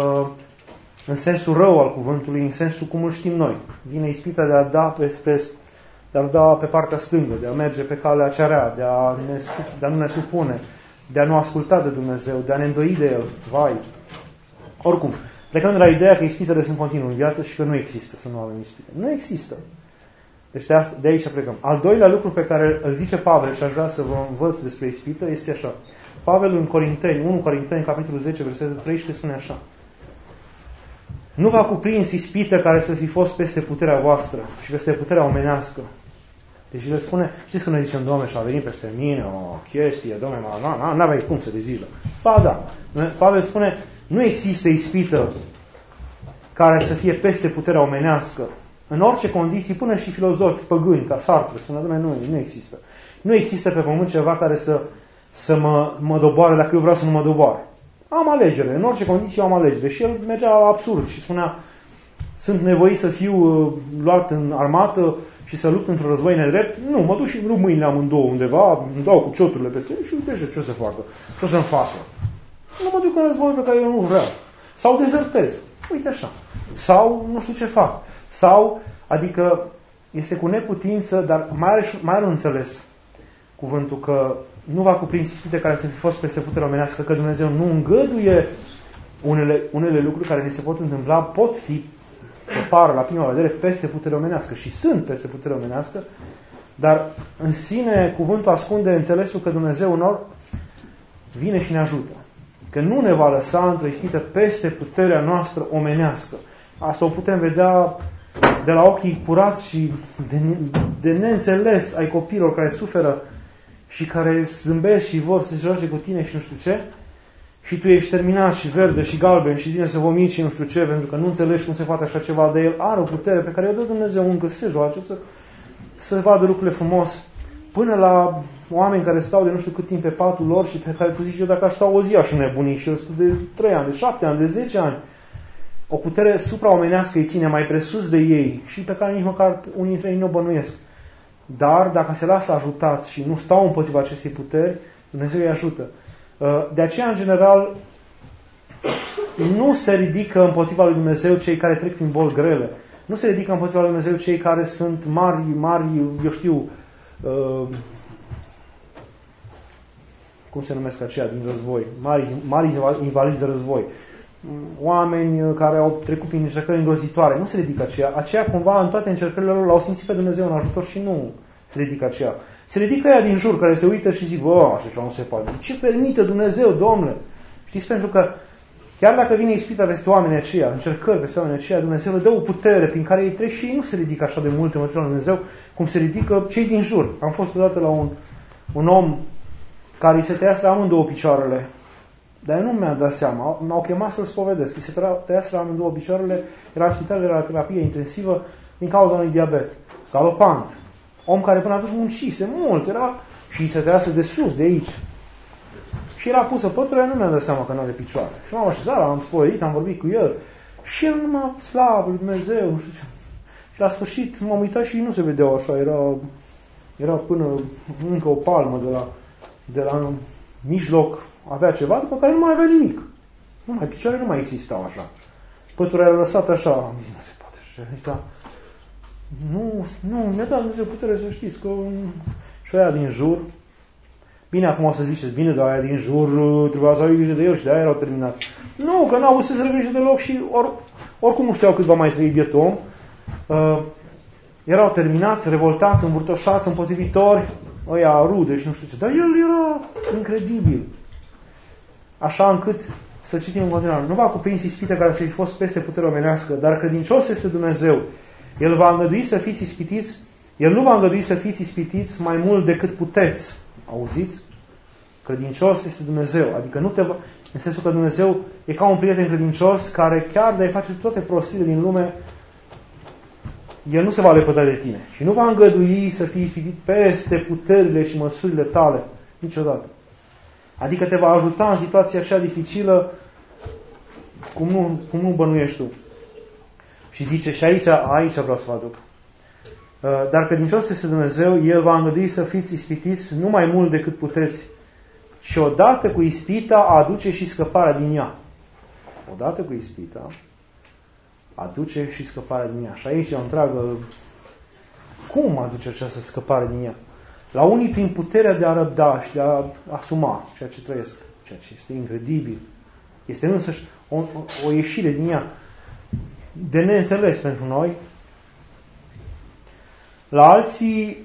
în sensul rău al cuvântului, în sensul cum îl știm noi. Vine ispita de a da pe partea stângă, de a merge pe calea cea rea, de a nu ne supune, de a nu asculta de Dumnezeu, de a ne îndoi de El. Vai! Oricum, plecând de la ideea că ispitele sunt continuu în viață și că nu există să nu avem ispite. Nu există. Deci de aici plecăm. Al doilea lucru pe care îl zice Pavel și aș vrea să vă învăț despre ispită este așa. Pavel în Corinteni, 1 Corinteni, capitolul 10, versetul 13, spune așa. Nu v-a cuprins ispită care să fi fost peste puterea voastră și peste puterea omenească. Deci le spune, știți că noi zicem, Doamne, și-a venit peste mine o chestie, Doamne, n-aveai cum să le Ba da. Pavel spune, nu există ispită care să fie peste puterea omenească. În orice condiții, până și filozofi păgâni, ca Sartre, spune, Doamne, nu există. Nu există pe pământ ceva care să mă doboare dacă eu vreau să nu mă doboare. Am alegere, în orice condiție eu am alegere. Și el mergea absurd și spunea, sunt nevoit să fiu luat în armată și să lupt într-un război nedrept. Nu, mă duc și îmi rup mâinile amândouă undeva, îmi dau cu cioturile peste el și uite ce o să facă, ce o să-mi facă. Nu mă duc în război pe care eu nu vreau. Sau dezertez. Uite așa. Sau nu știu ce fac. Sau, adică este cu neputință, dar mai are înțeles cuvântul că nu va cuprins ispite care să fi fost peste puterea omenească, că Dumnezeu nu îngăduie unele lucruri care ne se pot întâmpla, pot fi, să pară la prima vedere, peste puterea omenească și sunt peste puterea omenească, dar în sine cuvântul ascunde înțelesul că Dumnezeu unor vine și ne ajută. Că nu ne va lăsa într-o ispită peste puterea noastră omenească. Asta o putem vedea de la ochii curați și de neînțeles ai copiilor care suferă și care zâmbesc și vor să se joace cu tine și nu știu ce, și tu ești terminat și verde și galben și vine să vomiți și nu știu ce, pentru că nu înțelegi cum se poate așa ceva, dar el are o putere pe care o dă Dumnezeu încă să se joace, să vadă lucrurile frumos, până la oameni care stau de nu știu cât timp pe patul lor și pe care tu zici, eu dacă aș sta o zi aș nebuni și eu stau de 3 ani, de 7 ani, de 10 ani. O putere supraomenească îi ține mai presus de ei și pe care nici măcar unii dintre ei nu o bănuiesc. Dar dacă se lasă ajutați și nu stau împotriva acestei puteri, Dumnezeu îi ajută. De aceea, în general, nu se ridică împotriva lui Dumnezeu cei care trec prin boli grele. Nu se ridică împotriva lui Dumnezeu cei care sunt mari, eu știu, cum se numesc aceia din război? Mari invalizi de război. Oameni care au trecut prin încercări îngrozitoare. Nu se ridică aceia. Aceia cumva în toate încercările lor l-au simțit pe Dumnezeu în ajutor și nu se ridică aceia. Se ridică aia din jur care se uită și zic, așa nu se poate. Ce permite Dumnezeu, Domnule? Știți, pentru că chiar dacă vine ispita peste oamenii aceia, încercări peste oamenii aceia, Dumnezeu le dă o putere prin care ei trec și ei nu se ridică așa de mult în măsura lui Dumnezeu, cum se ridică cei din jur. Am fost odată la un om care îi se tăiase la amândouă picioarele, dar eu nu mi-am dat seama, m-au chemat să-l spovedesc. Îi se tăiase la amândouă picioarele, era în spital, era la terapie intensivă din cauza unui diabet galopant. Om care până atunci muncise mult, era și îi se tăiase de sus, de aici. Și era pusă pătură, nu mi-am dat seama că nu are picioare. Și m-am așezat, l-am spovedit, am vorbit cu el. Și el numai slavă lui Dumnezeu, nu știu ce. Și la sfârșit m-am uitat și nu se vedeau așa, era până încă o palmă de la mijloc, avea ceva, după care nu mai avea nimic. Picioare nu mai existau așa. Pătura era lăsată așa, nu se poate așa. Nu, mi-a dat Dumnezeu putere să știți că și aia din jur, bine, acum o să ziceți, bine, dar aia din jur trebuia să ai grijă de el și de aia erau terminați. Nu, că n-au avut să se grijă deloc și oricum nu știau cât va mai trăi biet om. Erau terminați, revoltați, învârtoșați, împotrivitori, ăia rude și nu știu ce. Dar el era incredibil. Așa încât, să citim în continuare, nu va cuprins ispite care să-i fost peste putere omenească, dar credincios este Dumnezeu. El va îngădui să fiți ispitiți, El nu va îngădui să fiți ispitiți mai mult decât puteți. Auziți? Credincios este Dumnezeu. Adică nu te va... În sensul că Dumnezeu e ca un prieten credincios care chiar de a face toate prostiile din lume, El nu se va lepăda de tine. Și nu va îngădui să fii ispitit peste puterile și măsurile tale. Niciodată. Adică te va ajuta în situația aceea dificilă cum nu bănuiești tu. Și zice, și aici vreau să vă aduc. Dar credincios este Dumnezeu, El va îngădui să fiți ispitiți nu mai mult decât puteți. Și odată cu ispita aduce și scăparea din ea. Odată cu ispita aduce și scăparea din ea. Și aici e o întreagă... Cum aduce această scăpare din ea? La unii prin puterea de a răbda și de a asuma ceea ce trăiesc. Ceea ce este incredibil. Este însăși o ieșire din ea de neînțeles pentru noi. La alții,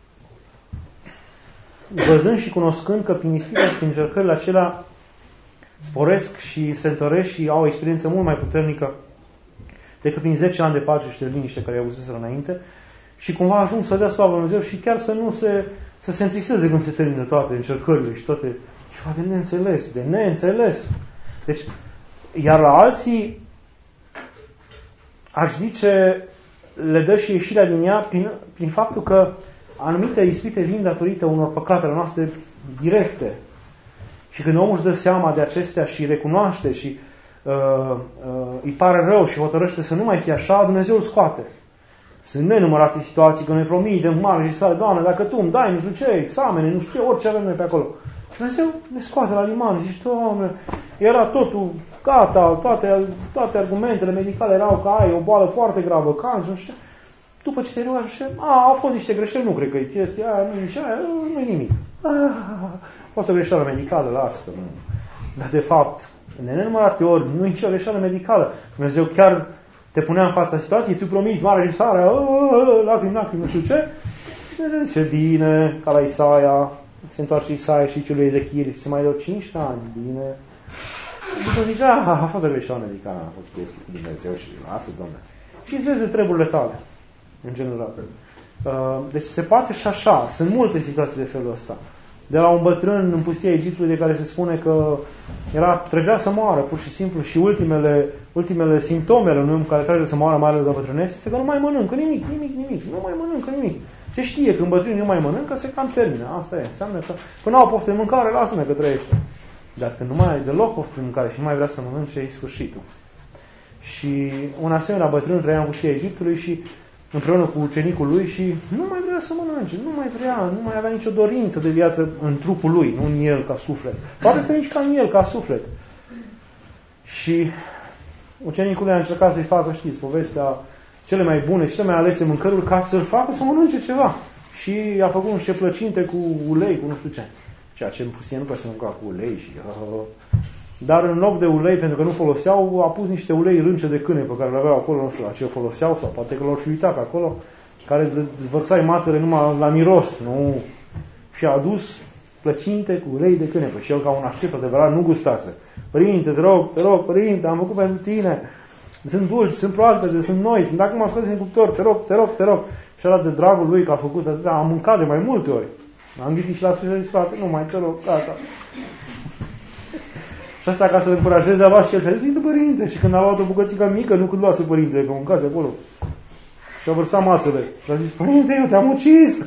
văzând și cunoscând că prin ispita și prin încercările acelea sporesc și se întăresc și au o experiență mult mai puternică decât prin 10 ani de pace și de liniște care i-au avuseseră înainte, și cumva ajung să dea slavă Dumnezeu și chiar să se întristeze când se termină toate încercările și toate ceva de neînțeles. Deci, iar la alții, aș zice, le dă și ieșirea din ea prin faptul că anumite ispite vin datorită unor păcatele noastre directe. Și când omul își dă seama de acestea și recunoaște și îi pare rău și hotărăște să nu mai fie așa, Dumnezeu îl scoate. Sunt nenumărate situații când ne promit de mare și sale, Doamne, dacă Tu îmi dai nu știu ce, examene, nu știu ce, orice avem noi pe acolo. Dumnezeu ne scoate la liman și zice, Doamne, era totul gata, toate argumentele medicale erau că ai o boală foarte gravă, cancer, nu știu. După ce te rugi, au fost niște greșeli, nu cred că e chestia aia, nu e nimic. A fost o greșeală medicală, lasă că nu. Dar de fapt, de nenumărate ori, nu e nicio greșeală medicală. Dumnezeu chiar te punea în fața situației, tu promiți mare și sare, lacrimi, nu știu ce. Și Dumnezeu zice, bine, ca la Isaia, se întoarce Isaia și celui Ezechiel, se mai dau 5 ani, bine. Și zice, a fost o greșeală medicală, a fost chestie cu Dumnezeu și lasă, Domnule. Și îți vezi de treburile tale, în general. Deci se poate și așa, sunt multe situații de felul ăsta. de la un bătrân în pustia Egiptului de care se spune că trăgea să moară, pur și simplu, și ultimele simptome ale unui om care trage să moară, mai ales la bătrânețe, este că nu mai mănâncă nimic, nu mai mănâncă nimic. Se știe, când bătrânii nu mai mănâncă, se cam termină. Asta e. Înseamnă că până au poftă de mâncare, lasă-ne că trăiește. Dar când nu mai ai deloc poftă de mâncare și nu mai vrea să mănânce, e sfârșitul. Și un asemenea bătrân trăia în pustia Egiptului și împreună cu ucenicul lui și nu mai vrea să mănânce, nu mai avea nicio dorință de viață în trupul lui, nu în el ca suflet. Poate că nici ca în el ca suflet. Și ucenicul lui a încercat să-i facă, știți, povestea cele mai bune și cele mai alese mâncăruri ca să-l facă să mănânce ceva. Și a făcut niște plăcinte cu ulei, cu nu știu ce. Ceea ce în pustie nu prea se mânca cu ulei și... Dar în loc de ulei, pentru că nu foloseau, a pus niște ulei rânce de câine pe care le aveau acolo, nu știu la ce o foloseau, sau poate că l-au fi uitat acolo, care zvărsai mațele numai la miros, nu? Și a adus plăcinte cu ulei de câine. Și el, ca un ascet adevărat, nu gustase. Părinte, te rog, părinte, am făcut pentru tine. Sunt dulci, sunt proaspete, sunt noi, sunt acum scoase din cuptor, te rog. Și ăla de dragul lui că a făcut atâta, am mâncat de mai multe ori. Am ghițit și la sfârșit și zis, frate, nu mai, te rog, gata. Și asta ca să-l încurajeze a luat și el și a zis, uite părinte. Și când a luat o bucățică mică, nu când luase părinte, că mâncase acolo. Și a vărsat masele. Și a zis, părinte, eu te-am ucis.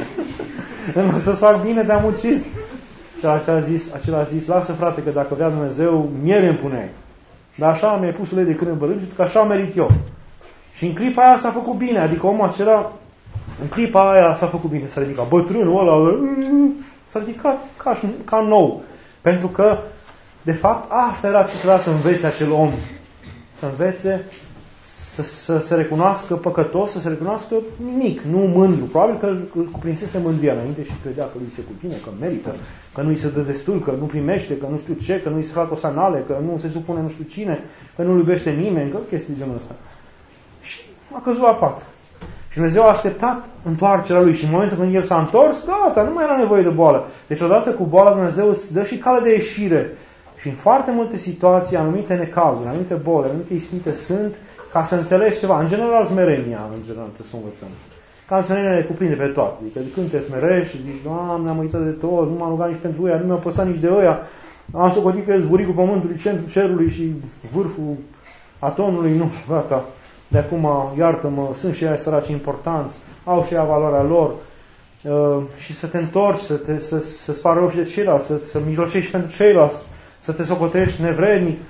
În loc să-ți fac bine, te-am ucis. Și acela a zis, lasă frate, că dacă vrea Dumnezeu, miere îmi puneai. Dar așa mi-ai pus ulei de câine în bărânci, că așa merit eu. Și în clipa aia s-a făcut bine. Adică omul acela, în clipa aia s-a făcut bine. S-a ridicat bătrânul ăla, s-a ridicat ca nou. Pentru că de fapt, asta era ce trebuia să învețe acel om. Să învețe să se recunoască păcătos, să se recunoască nimic, nu mândru. Probabil că îl cuprinsese mândria înainte și credea că lui se cuvine, că merită, că nu îi se dă destul, că nu primește, că nu știu ce, că nu îi se fac o sanale, că nu se supune nu știu cine, că nu-l iubește nimeni, că chestii genul ăsta. Și a căzut la pat. Și Dumnezeu a așteptat întoarcerea lui și în momentul când el s-a întors, gata, nu mai era nevoie de boală. Deci odată cu boala Dumnezeu îți dă și cale de ieșire. Și în foarte multe situații, anumite necazuri, anumite boli, anumite ispite sunt ca să înțelegi ceva. În general, smerenia, în general, trebuie să învățăm. Ca smerenia ne cuprinde pe toate. Adică când te smerești și zici, Doamne, am uitat de toți, nu m-am rugat nici pentru ăia, nu mi-am păsat nici de ăia, am socotit că e zburicul pământului, centrul cerului și vârful atomului, nu, gata. De acum, iartă-mă, sunt și aia săraci importanți, au și aia valoarea lor. Și să te întorci, să-ți pară rău și de ceilalți, să mijlocești pentru ceilalți, să te socotești nevrednic.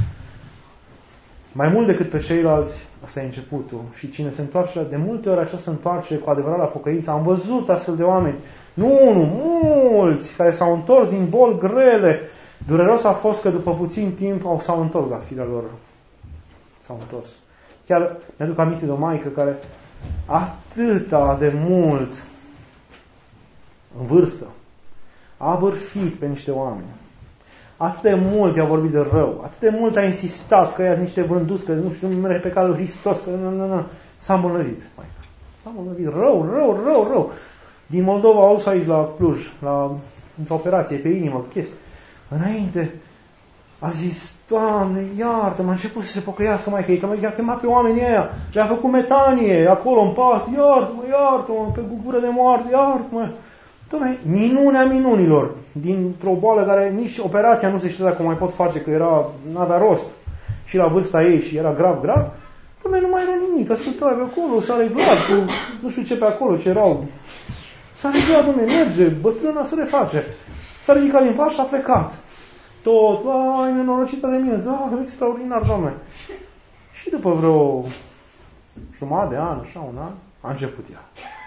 Mai mult decât pe ceilalți, asta e începutul. Și cine se întoarce, de multe ori așa se întoarce cu adevărat la pocăință. Am văzut astfel de oameni, nu unul, mulți, care s-au întors din boli grele. Dureros a fost că după puțin timp s-au întors la firea lor. S-au întors. Chiar mi-aduc aminte de o maică care atâta de mult în vârstă a bârfit pe niște oameni. Atât de mult i-a vorbit de rău, atât de mult a insistat că ea niște vânduți, că nu știu, numele pe calul Hristos, că nu. S-a îmbolnăvit. S-a îmbolnăvit. Rău. Din Moldova au dus aici la Cluj, într-o operație pe inimă, chestii. Înainte a zis, Doamne, iartă-mă, a început să se pocăiască mai că i-a chemat pe oamenii ăia, le-a făcut metanie acolo în pat, iartă-mă, pe gură de moarte, iartă-mă. Doamne, minunea minunilor, dintr-o boală care nici operația nu se știa dacă mai pot face, că n-avea rost și la vârsta ei și era grav, Doamne, nu mai era nimic, ascultau pe acolo, s-a reglat cu nu știu ce pe acolo, ce erau. S-a reglat, Doamne, merge, bătrâna se reface. S-a ridicat din pat și a plecat. Tot, ai nenorocită de mine, extraordinar, Doamne. Și după vreo jumătate de an, așa, un an, a început ea.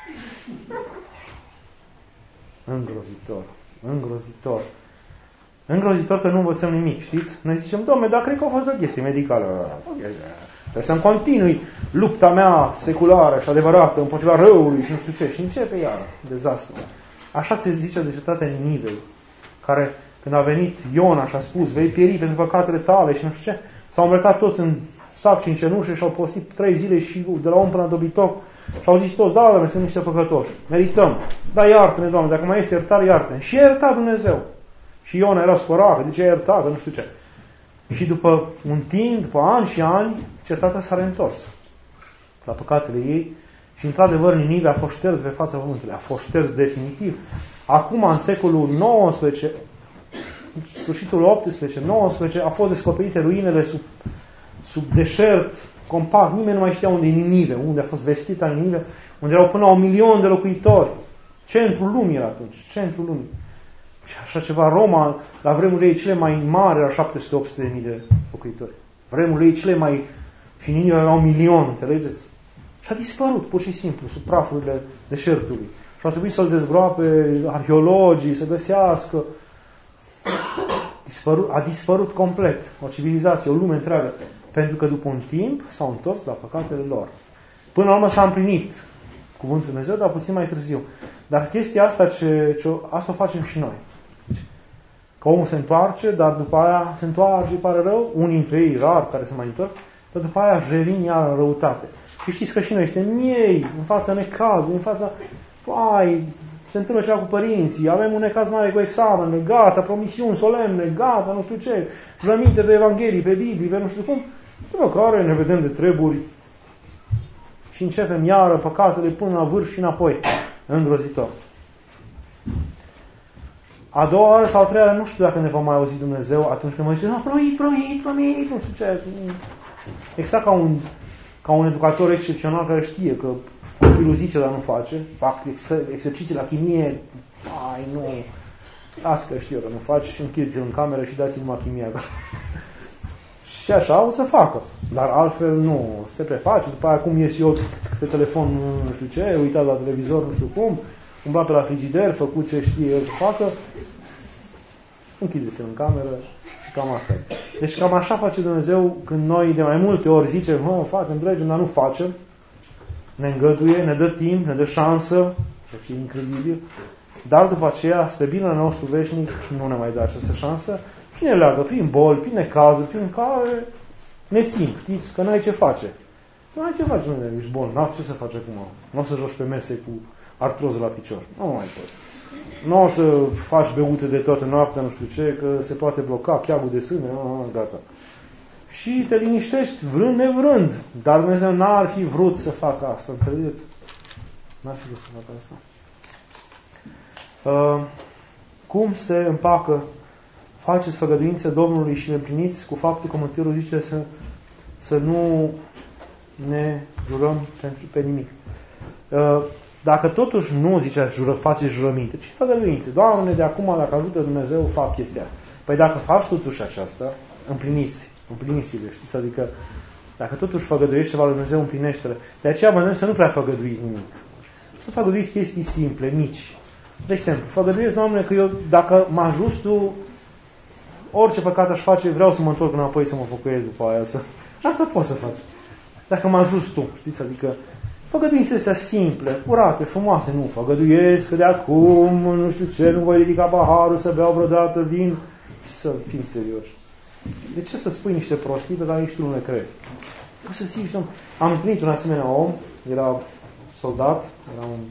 Îngrozitor că nu învățăm nimic, știți? Noi zicem, Doamne, dar cred că a fost o chestie medicală. Trebuie să-mi continui lupta mea seculară și adevărată împotriva răului și nu știu ce. Și începe iar dezastru. Așa se zice de cetatea Ninivei, care, când a venit Iona și a spus, vei pieri pentru păcatele tale și nu știu ce, s-au îmbrăcat toți în sac și în cenușă și au postit 3 zile și de la om până la dobitoc și au zis toți, Doamne, sunt niște păcătoși, merităm, da, iartă-ne, Doamne, dacă mai este iertare, iartă-ne. Și a iertat Dumnezeu. Și Iona era spărat, de ce a iertat, nu știu ce. Și după un timp, după ani și ani, cetatea s-a reîntors la păcatele ei Și într-adevăr Ninive a fost șters pe fața pământului. A fost șters definitiv. Acum, în secolul XIX, sfârșitul XVIII-XIX, au fost descoperite ruinele sub deșert, compact. Nimeni nu mai știa unde e Ninive, unde a fost vestită Ninive, unde erau până la 1 milion de locuitori. Centrul lumii era atunci. Centrul lumii. Și așa ceva, Roma, la vremurile ei cele mai mari, era 700-800.000 de locuitori. Vremurile ei cele mai... Și Ninive era 1 milion, înțelegeți? Și a dispărut, pur și simplu, sub prafurile deșertului. Și a trebuit să-l dezgroape arheologii, să găsească. A dispărut complet. O civilizație, o lume întreagă. Pentru că după un timp s-au întors la păcatele lor. Până la urmă s-a împlinit cuvântul Dumnezeu, dar puțin mai târziu. Dar chestia asta, asta o facem și noi. Că omul se întoarce, dar după aia se întoarce, îi pare rău, unii dintre ei, rar, care se mai întorc, dar după aia își revin iar în răutate. Și știți că și noi suntem ei, în fața necazului, în fața, se întâmplă ceva cu părinții, avem un necaz mare cu examenele, gata, promisiuni solemne, gata, nu știu ce, jurăminte pe Evanghelii, pe Biblie, pe nu știu cum, după care ne vedem de treburi și începem iară păcatele până la vârf și înapoi. Îngrozitor. A doua oară sau a treia oară, nu știu dacă ne va mai auzi Dumnezeu atunci când mă zice, promit, nu știu ce. Exact ca un educator excepțional care știe că copilul zice, dar nu face, fac exerciții la chimie, nu, las că știu că nu faci și închideți-l în cameră și dați-l numai chimia. Și așa o să facă. Dar altfel nu, se preface. După aia cum ies eu pe telefon, nu știu ce, uitat la televizor, nu știu cum, umblat pe la frigider, făcut ce știe el să facă, închideți-l în cameră și cam asta e. Deci cam așa face Dumnezeu când noi de mai multe ori zicem, facem, dregem, dar nu facem. Ne îngăduie, ne dă timp, ne dă șansă, ceea ce e incredibil, dar după aceea, spre binele nostru veșnic, nu ne mai dă această șansă și ne leagă prin boli, prin necazuri, prin care ne țin, știți, că n-ai ce face. Nu ai ce face, nu ești bolnav, ce să faci acum? Nu o să joci pe mese cu artroză la picior. Nu mai poți. Nu o să faci beute de toată noaptea, nu știu ce, că se poate bloca cheagul de sâne, gata. Și te liniștești vrând nevrând. Dar Dumnezeu n-ar fi vrut să facă asta, înțelegeți? N-ar fi vrut să facă asta. Cum se împacă? Faceți făgăduințe Domnului și le împliniți cu faptul că Mântuitorul zice să nu ne jurăm pe nimic. Dacă totuși nu zice faceți jurăminte, ci făgăduințe. Doamne, de acum, dacă ajută Dumnezeu, fac chestia. Păi dacă faci totuși aceasta, împliniți-le, știți? Adică dacă totuși făgăduiești ceva lui Dumnezeu, împlinește-le. De aceea mă îndemn să nu prea făgăduiți nimic. Să făgăduiți chestii simple, mici. De exemplu, făgăduiesc, Doamne, că eu, dacă mă ajut Tu, orice păcat aș face, vreau să mă întorc înapoi să mă pocăiesc după aia. Asta poți să faci. Dacă mă ajut Tu, știți? Adică făgăduințele astea simple, curate, frumoase, nu făgăduiesc că de acum, nu știu ce, nu voi ridica paharul să beau vreodată vin. Să fim serioși. De ce să spui niște prostii pe care nici tu nu le crezi? Poți să zici, Domnule, am întâlnit un asemenea om, era soldat, era un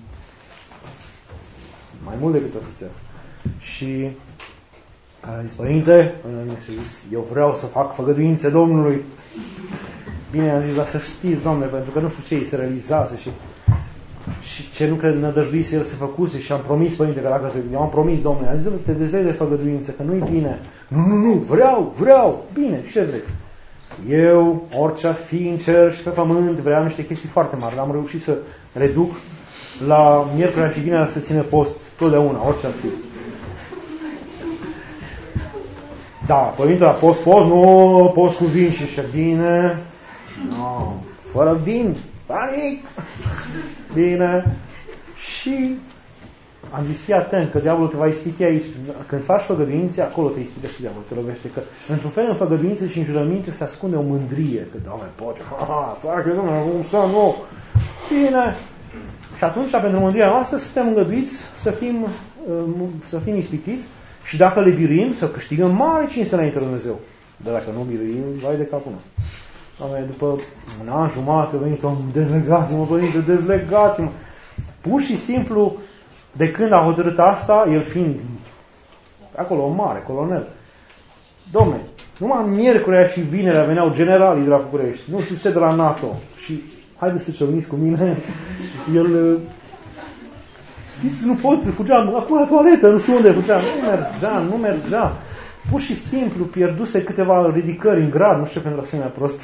mai mult decât ofițer. Și a zis, Părinte, eu vreau să fac făgăduințe Domnului. Bine, am zis, dar să știți, Domnule, pentru că nu știu ce îi se realizase și ce nu cred nădăjduise el se făcuse și am promis, Părinte, că dacă eu am promis, Domnule, am zis, te dezlegi de făgăduință, că nu-i bine. Nu, vreau, bine, ce vrei? Eu, orice ar fi în cer și pe pământ, vreau niște chestii foarte mari, dar am reușit să reduc la miercurea și vinerea să ține post totdeauna, orice ar fi. Da, Părinte, la post, nu, post cu vin și bine, no, fără vin, panic, bine. Și am zis, fii atent, că diavolul te va ispiti aici. Când faci făgăduințe, acolo te ispitește și diavolul, te lovește. Că, într-un fel, în făgăduințe și în jurăminte se ascunde o mândrie. Că, Doamne, poate, fac, Doamne, cum să nu. Bine. Și atunci, pentru mândria noastră, suntem îngăduiți să fim ispitiți și dacă le biruim, să câștigăm mare cinste înainte de Dumnezeu. Dar dacă nu biruim, vai de capul nostru. Doamne, după un an jumate, a venit om, dezlegați-mă, Părinte, dezlegați-mă. Pur și simplu, de când a hotărât asta, el fiind acolo, un mare colonel. Dom'le, numai miercurea și vinerea veneau generalii de la București, nu știu ce de la NATO. Și haideți să ce uniți cu mine. El, știți, nu pot, fugeam acum la toaletă, nu știu unde fugeam. Nu mergea. Pur și simplu pierduse câteva ridicări în grad, nu știu pentru asemenea prostii.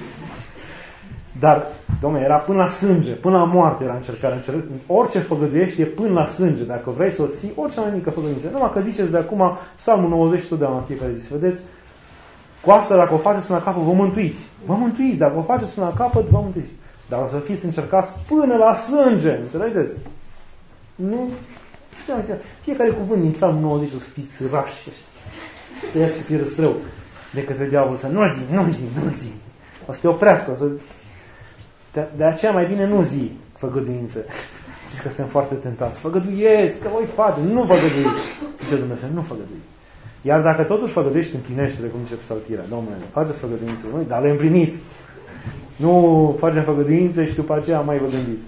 Dar, dom'le, era până la sânge, până la moarte era încercarea. Orice făgăduiești e până la sânge. Dacă vrei să o ții, orice mai mică făgăduință. Numai că ziceți de acum Psalmul 90 totdeauna în fiecare zi. Vedeți? Cu asta, dacă o faceți până la capăt, vă mântuiți. Vă mântuiți. Dacă o faceți până la capăt, vă mântuiți. Dar o să fiți încercați până la sânge. Înțelegeți? Nu? Fiecare cuvânt din Psalmul 90 o să fiți rași. Tăiați cu fir strău de către diavol să nu zi. O să te oprească. De aceea mai bine nu zi făgăduințe. Știți că suntem foarte tentați. Făgăduiesc, că voi face. Nu făgădui. Zice Dumnezeu, nu făgădui. Iar dacă totuși făgăduiești, împlinește-le, cum zice Psaltirea. Domnule, faceți făgăduințe, dar le împliniți. Nu facem făgăduințe și după aceea mai vă gândiți.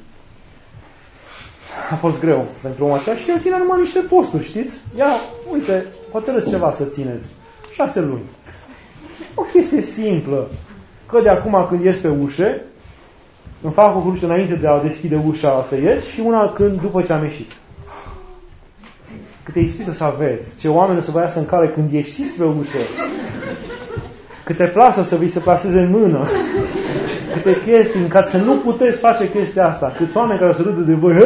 A fost greu pentru omul acela și el ținea numai niște posturi, știți? Ia, uite, hotărâți ceva să țineți. 6 luni. O chestie simplă. Că de acum când ies pe ușe, îmi fac o cruce înainte de a deschide ușa să ies și una când după ce am ieșit. Câte ispită să aveți, ce oameni o să vă iasă în cale când ieșiți pe ușă, câte plase o să vi se plaseze în mână, câte chestii în care să nu puteți face chestia asta, câți oameni care o să râdă de voi,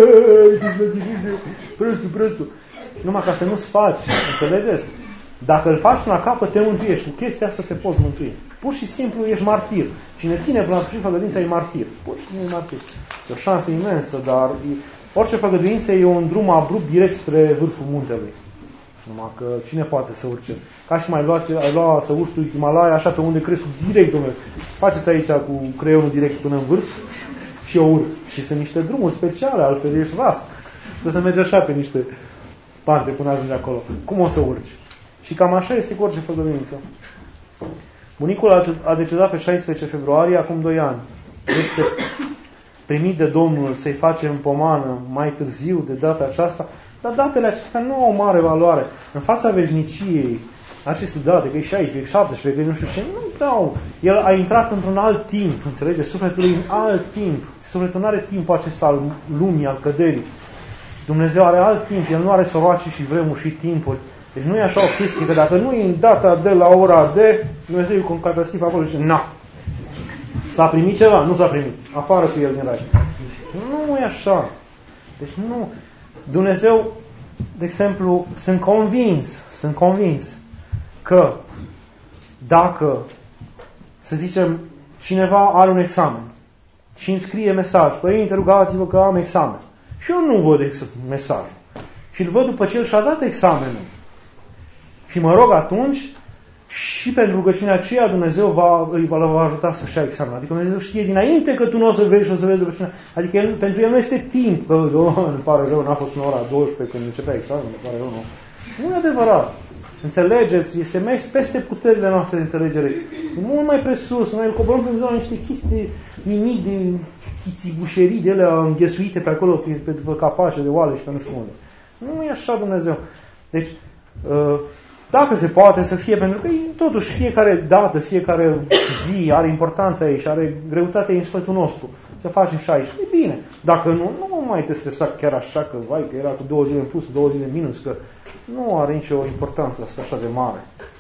prăstu, numai ca să nu-ți faci, înțelegeți? Dacă îl faci până la capăt, te mântuiești. Cu chestia asta te poți mântui. Pur și simplu ești martir. Cine ține până la sfârșit făgăduința e martir. Pur și simplu e martir. E o șansă imensă, dar orice făgăduință e un drum abrupt direct spre vârful muntelui. Numai că cine poate să urce? Ca și cum ai lua să urci tu Himalaya, așa pe unde crezi direct, domnule. Faceți aici cu creionul direct până în vârf și eu urc. Și sunt niște drumuri speciale, altfel ești ras. Trebuie să mergi așa pe niște pante până ajungi acolo. Cum o să urci? Și cam așa este cu orice făgăduință. Bunicul a decedat pe 16 februarie, acum 2 ani. Este primit de Domnul să-i facem pomană mai târziu, de data aceasta, dar datele acestea nu au o mare valoare. În fața veșniciei, aceste date, că e 16, că e 17, că e nu știu ce, nu dau. El a intrat într-un alt timp, înțelegeți? Sufletul e în alt timp. Sufletul nu are timpul acesta al lumii, al căderii. Dumnezeu are alt timp, El nu are soroace și vremuri și timpuri. Deci nu e așa o chestie, că dacă nu e în data de la ora de, Dumnezeu e cu un catastif acolo și na. S-a primit ceva? Nu s-a primit. Afară cu el din rai. Nu e așa. Deci nu. Dumnezeu, de exemplu, sunt convins că dacă, să zicem, cineva are un examen și îmi scrie mesaj, părinte, rugați-vă că am examen. Și eu nu văd mesajul. Și îl văd după ce el și-a dat examenul. Și mă rog atunci, și pentru rugăciunea aceea Dumnezeu îi va ajuta să-și ia examenul. Adică Dumnezeu știe dinainte că tu nu o să vezi și o să vezi rugăciunea. Adică pentru el nu este timp, că îmi pare rău, n-a fost până ora 12 când începea examenul, îmi pare rău, nu. Nu e adevărat. Înțelegeți? Este mai peste puterile noastre de înțelegere. E mult mai presus. Noi îl coborăm pe Dumnezeu niște chestii nimic de chițibușerii de ele înghesuite pe acolo, pe capace de oale și pe nu știu unde. Nu e așa Dumnezeu. Deci, dacă se poate să fie, pentru că totuși fiecare dată, fiecare zi are importanța ei și are greutatea în sfătul nostru. Să facem și aici. E bine. Dacă nu mai te stresa chiar așa că, vai, că era cu 2 zile în plus, 2 zile în minus, că nu are nicio importanță asta așa de mare.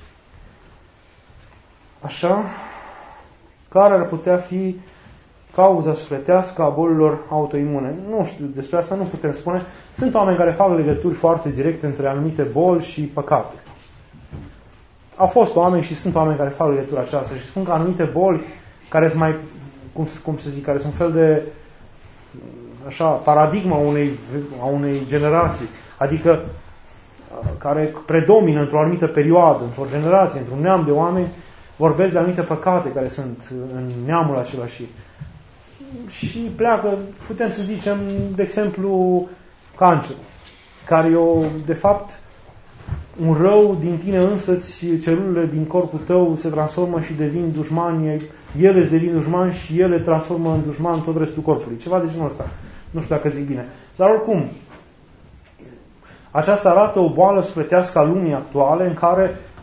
Așa, care ar putea fi cauza sufletească a bolilor autoimune? Nu știu, despre asta nu putem spune. Sunt oameni care fac legături foarte directe între anumite boli și păcate. Au fost oameni și sunt oameni care fac legătura aceasta și spun că anumite boli care sunt mai, cum să zic, care sunt un fel de așa, paradigma a unei generații, adică care predomină într-o anumită perioadă, într-o generație, într-un neam de oameni, vorbesc de anumite păcate care sunt în neamul acela și pleacă, putem să zicem, de exemplu, cancerul, care e, de fapt, un rău din tine însăți, celulele din corpul tău se transformă și devin dușmani, ele îți devin dușmani și ele transformă în dușman tot restul corpului. Ceva de genul ăsta. Nu știu dacă zic bine. Dar oricum, aceasta arată o boală sufletească a lumii actuale în care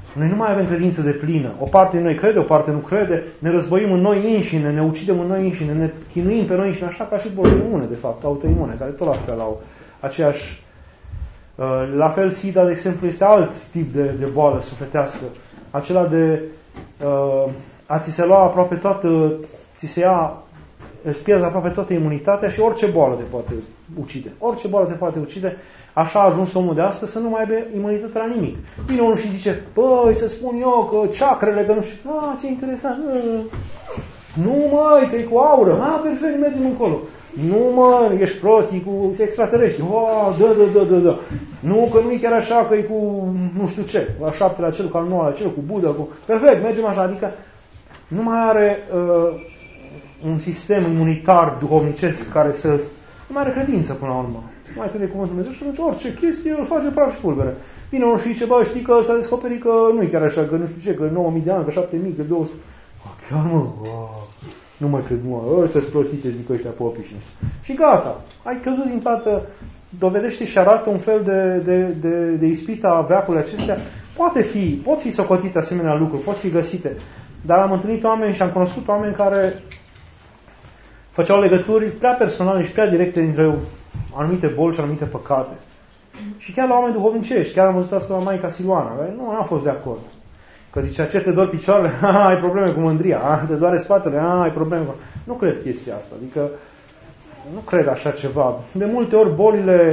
Noi nu mai avem credință de plină. O parte din noi crede, o parte nu crede, ne războim în noi înșine, ne ucidem în noi înșine, ne chinuim pe noi înșine, așa ca și bolile imune, de fapt, autoimune, care tot la fel au aceeași. La fel, SIDA, de exemplu, este alt tip de boală sufletească. Acela de a ți se lua aproape toată, îți pierzi aproape toată imunitatea și orice boală te poate ucide. Orice boală te poate ucide. Așa a ajuns omul de astăzi să nu mai aibă imunitate la nimic. Vine unul și zice, băi, să spun eu că ceacrele, că nu știu, ce interesant. Nu, măi, că e cu aură. Perfect, mergem încolo. Nu, mă, ești prost, e cu extraterestri. Da. Nu, că nu e chiar așa, că e cu nu știu ce. La 7-lea cel, cu al 9-lea cel, cu Buddha, cu... Perfect, mergem așa. Adică nu mai are un sistem imunitar duhovnicesc care să... Nu mai are credință până la urmă. Nu mai crede cuvântul Dumnezeu și atunci orice chestie îl face praf și pulbere. Vine unul și zice, bă, știi că s-a descoperit că nu e chiar așa, că nu știu ce, că 9.000 de ani, că 7.000, că 200. Chiar mă, nu mai cred, mă, ăștia-s prostice, zic ăștia popii și gata. Ai căzut din toată, dovedește și arată un fel de ispită a veacului acestea. Pot fi socotite asemenea lucruri, pot fi găsite. Dar am întâlnit oameni și am cunoscut oameni care făceau legături prea personale și prea directe dintre anumite boli și anumite păcate. Și chiar la oameni duhovnicești, chiar am văzut asta la Maica Siluana, care nu am fost de acord. Că zicea, ce te dor picioarele? Ai probleme cu mândria. Te doare spatele? Ai probleme cu... Nu cred chestia asta. Adică nu cred așa ceva. De multe ori bolile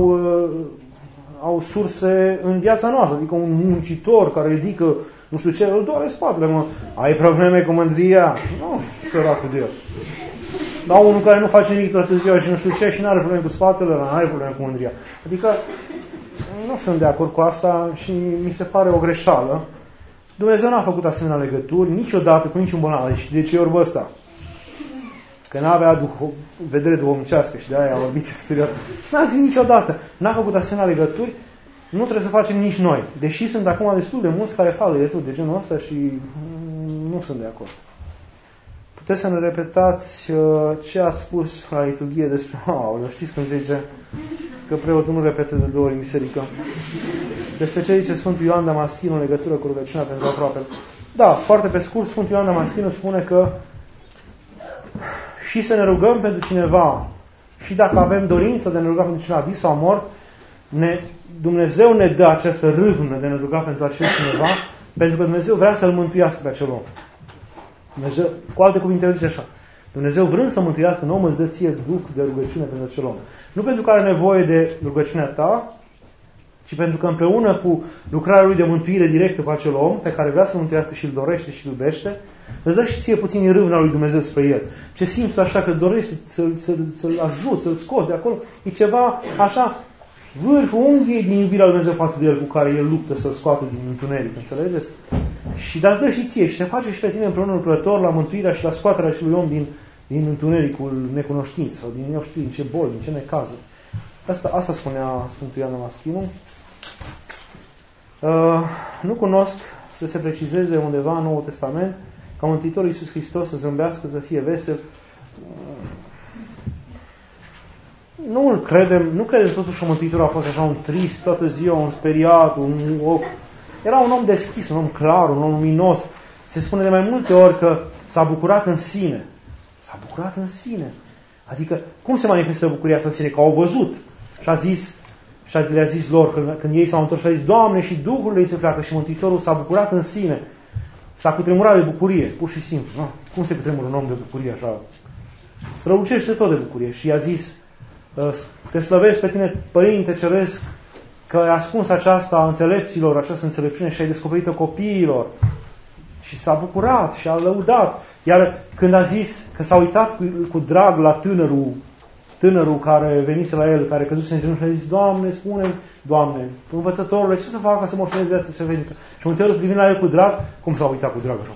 au surse în viața noastră. Adică un muncitor care ridică nu știu ce, îl doare spatele. Mă. Ai probleme cu mândria? Nu, săracul de el. Dar unul care nu face nimic toată ziua și nu știu ce și nu are probleme cu spatele, nu are probleme cu mândria. Adică nu sunt de acord cu asta și mi se pare o greșeală. Dumnezeu n-a făcut asemenea legături niciodată cu niciun bolnav. Și de ce orbă ăsta? Că n-avea vedere duhovnicească și de aia a vorbit exterior. N-a zis niciodată. N-a făcut asemenea legături. Nu trebuie să facem nici noi. Deși sunt acum destul de mulți care fac legături de genul ăsta și nu sunt de acord. Puteți să ne repetați ce a spus la liturghie despre... știți când zice că preotul nu repetă de 2 ori în biserică. Despre ce zice Sfântul Ioan Damaschinu în legătură cu rugăciunea pentru aproapele. Da, foarte pe scurt, Sfântul Ioan Damaschinu spune că și să ne rugăm pentru cineva și dacă avem dorință de a ne ruga pentru cineva vis sau mort, Dumnezeu ne dă această râvnă de a ne ruga pentru acel cineva, pentru că Dumnezeu vrea să-l mântuiască pe acel om. Dumnezeu, cu alte cuvinte, zice așa: Dumnezeu vrând să mântuiască un om, îți dă ție duc de rugăciune pentru acel om. Nu pentru că are nevoie de rugăciunea ta, ci pentru că împreună cu lucrarea lui de mântuire directă cu acel om, pe care vrea să mântuiască și îl dorește și îl iubește, îți dă și ție puțin din râvna lui Dumnezeu spre el. Ce simți tu așa că dorești să-l ajuți, să-l scoți de acolo, e ceva așa, vârful unghiei din iubirea lui Dumnezeu față de el, cu care el luptă să-l scoată din întuneric, înțelegeți? Și dar dă și ție și te face și pe tine împreună lucrător la mântuirea și la scoaterea acelui om din întunericul necunoștință, sau din nu știu, din ce boli, din ce necazuri. Asta spunea Sfântul Ioan Damaschinu. Nu cunosc să se precizeze undeva în Noul Testament ca Mântuitorul Iisus Hristos să zâmbească, să fie vesel. Nu credem totuși că Mântuitorul a fost așa un trist, toată ziua, un speriat, era un om deschis, un om clar, un om luminos. Se spune de mai multe ori că s-a bucurat în sine. S-a bucurat în sine. Adică, cum se manifestă bucuria asta în sine? Că au văzut. Și le-a zis lor, când ei s-au întors și a zis, Doamne, și Duhul ei se pleacă. Și Mântuitorul s-a bucurat în sine. S-a cutremurat de bucurie, pur și simplu. No? Cum se cutremură un om de bucurie așa? Strălucește tot de bucurie. Și i-a zis, te slăvesc pe tine, Părinte Ceresc, că ai ascuns aceasta înțelepților, această înțelepciune și ai descoperit-o copiilor. Și s-a bucurat și a lăudat. Iar când a zis că s-a uitat cu drag la tânărul care venise la el, care căzuse în genunchi și a zis, Doamne, spune, Doamne, învățătorule, ce să fac ca să moștenesc viața cervenică? Și Mântuitorul privind la el cu drag, cum s-a uitat cu drag așa?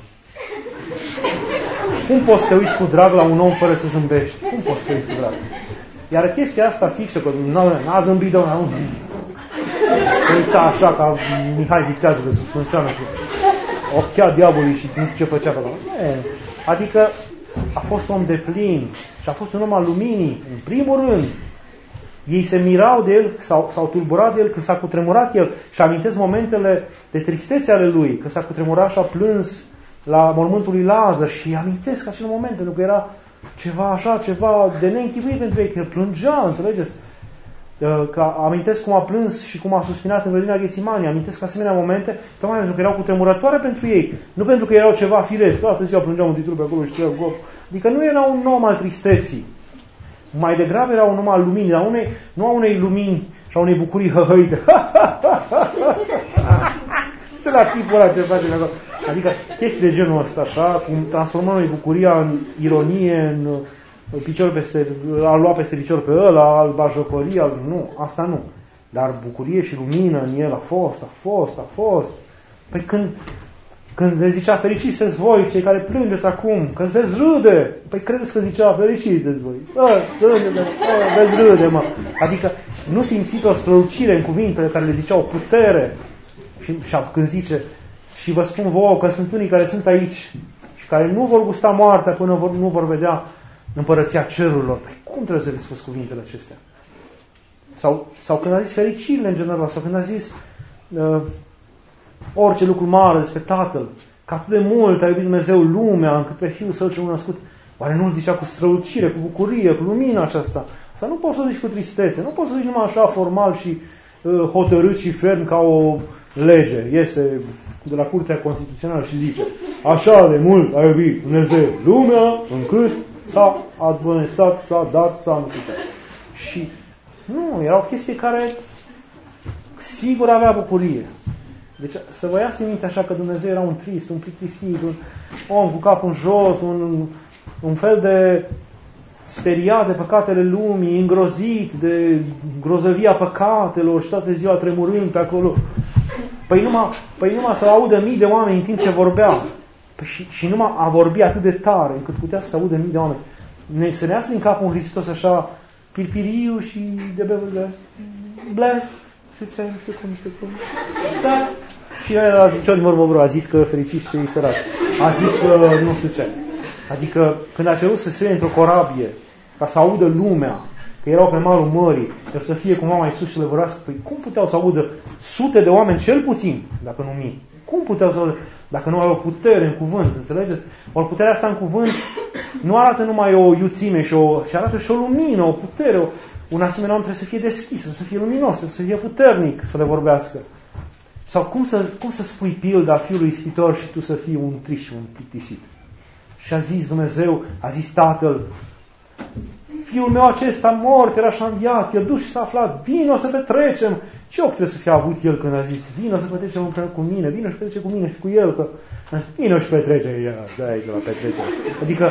Cum poți să te uiți cu drag la un om fără să zâmbești? Cum poți să te uiți cu drag? Iar chestia asta fixă, că n-a zâmbit, Doamne, nu. Se uita așa ca Mihai Viteazul de sub Sfânțeană și ochea diavolului și nu știu ce făcea pe acolo. Adică a fost om de plin și a fost un om al luminii, în primul rând. Ei se mirau de el, s-au tulburat de el când s-a cutremurat el și amintesc momentele de tristețe ale lui, că s-a cutremurat și a plâns la mormântul lui Lazar și amintesc acel moment, pentru că era ceva așa, ceva de neînchipuit pentru ei, că el plângea, înțelegeți? Că amintesc cum a plâns și cum a suspinat în grădina Ghețimani, amintesc asemenea momente, tocmai pentru că erau cutremurătoare pentru ei, nu pentru că erau ceva firesc, toată ziua plângeau un titlu pe acolo și trăiau gop. Adică nu era un om al tristeții, mai degrabă era un om al luminii, nu a unei lumini și a unei bucurii hăhăite. Uite la tipul ăla ce face acolo. Adică chestii de genul ăsta, așa, cum transformăm noi bucuria în ironie, în picior peste, a lua peste picior pe ăla, al bajocării, nu, asta nu. Dar bucurie și lumină în el a fost. Păi când le zicea fericiți voi, cei care plângeți acum, că veți râde. Păi credeți că zicea fericiți voi? Veți râde, mă. Adică nu simțiți o strălucire în cuvintele care le ziceau putere. Și când zice, și vă spun vouă că sunt unii care sunt aici și care nu vor gusta moartea până nu vor vedea împărăția cerurilor. Păi cum trebuie să le spus cuvintele acestea? Sau când a zis fericirile în general, sau când a zis orice lucru mare despre Tatăl, că atât de mult a iubit Dumnezeu lumea, încât pe Fiul Său cel născut, oare nu îl zicea cu strălucire, cu bucurie, cu lumina aceasta? Sau nu poți să o zici cu tristețe, nu poți să o zici numai așa formal și hotărât și ferm ca o lege. Iese de la Curtea Constituțională și zice, așa de mult a iubit Dumnezeu lumea, încât s-a admonestat, s-a dat, s-a nu știu ce. Și nu, era o chestie care sigur avea bucurie. Deci să vă iați în minte așa că Dumnezeu era un trist, un plictisit, un om cu capul în jos, un fel de speriat de păcatele lumii, îngrozit de grozăvia păcatelor și toată ziua tremurând pe acolo. Păi numai să audă mii de oameni în timp ce vorbea. Păi și numai a vorbi atât de tare încât putea să audă mii de oameni. Să ne iasă din capul un Hristos așa pirpiriu și de bless, nu știu cum. Da. Și el a zis, vorbă, a zis că fericiți cei săraci. A zis că nu știu ce. Adică când a cerut să se într-o corabie ca să audă lumea, că erau pe malul mării, el să fie cumva mai sus și le vorbească, păi cum puteau să audă sute de oameni cel puțin, dacă nu mii? Cum puteau să audă, dacă nu au o putere în cuvânt, înțelegeți? Ori puterea asta în cuvânt nu arată numai o iuțime, ci arată și o lumină, o putere. Un asemenea om trebuie să fie deschis, trebuie să fie luminos, trebuie să fie puternic să le vorbească. Sau cum să spui pilda fiului ispitor și tu să fii un trist și un plictisit? Și a zis Dumnezeu, a zis Tatăl, fiul meu acesta mort era și a înviat, el dus și s-a aflat, vino să petrecem. Ce ochi trebuie să fie avut el când a zis, vino să petrecem împreună cu mine, vino și petrece cu mine și cu el, că vino și petrece, da, aici la petrecere. Adică,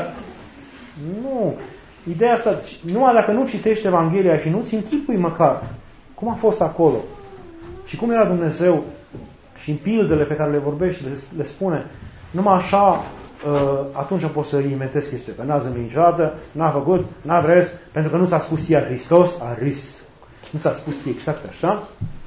nu, ideea asta, numai dacă nu citești Evanghelia și nu-ți închipui măcar cum a fost acolo și cum era Dumnezeu și în pildele pe care le vorbește, le spune, numai așa atunci poți să inventezi chestia. Că n-a zâmbit niciodată, n-a făcut, n-a dres, pentru că nu ți-a spus ție Hristos, a râs. Nu ți-a spus ție exact așa,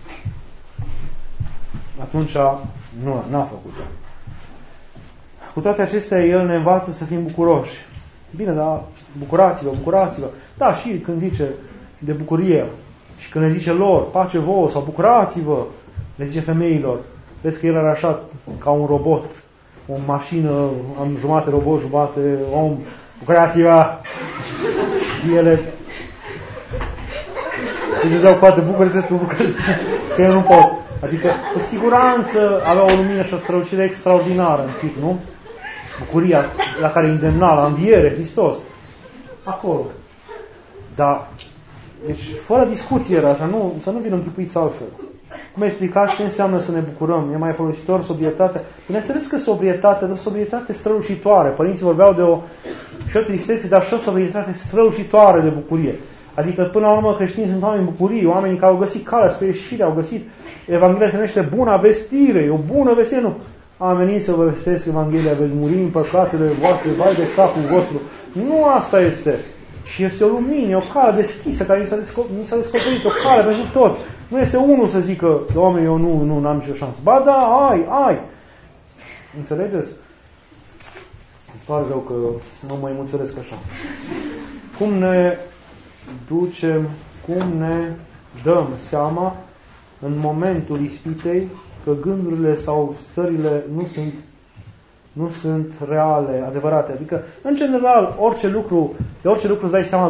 atunci n-a făcut-o. Cu toate acestea, El ne învață să fim bucuroși. Bine, dar bucurați-vă. Da, și când zice de bucurie și când le zice lor, pace vouă sau bucurați-vă, le zice femeilor, vezi că El era așa ca un robot, o mașină, am jumate robot, jumate om, bucurați-vă! Ele își dau coate, bucură-te tu, că eu nu pot. Adică, cu siguranță avea o lumină și o strălucire extraordinară în tip, nu? Bucuria la care îndemna, la înviere, Hristos. Acolo. Dar, deci, fără discuție era așa, să nu vină închipuiți altfel. Cum explicați ce înseamnă să ne bucurăm? E mai folositor sobrietate? Bineînțeles că sobrietate, o sobrietate strălucitoare. Părinții vorbeau de o tristețe, dar și o sobrietate strălucitoare de bucurie. Adică, până la urmă, creștinii sunt oameni bucurii, oamenii care au găsit calea spre ieșire, au găsit. Evanghelia se numește bună vestire, e o bună vestire, nu. Am venit să vă vestesc Evanghelia, veți muri în păcatele voastre, vai de capul vostru. Nu asta este. Și este o lumină, o cale deschisă care mi s-a descoperit, o cale pentru toți. Nu este unul să zică, Doamne, eu nu am nicio șansă. Ba da, ai. Înțelegeți? Îmi pare rău că nu mă emoționez așa. Cum ne ducem cum ne dăm seama în momentul ispitei că gândurile sau stările nu sunt reale, adevărate. Adică, în general, de orice lucru îți dai seama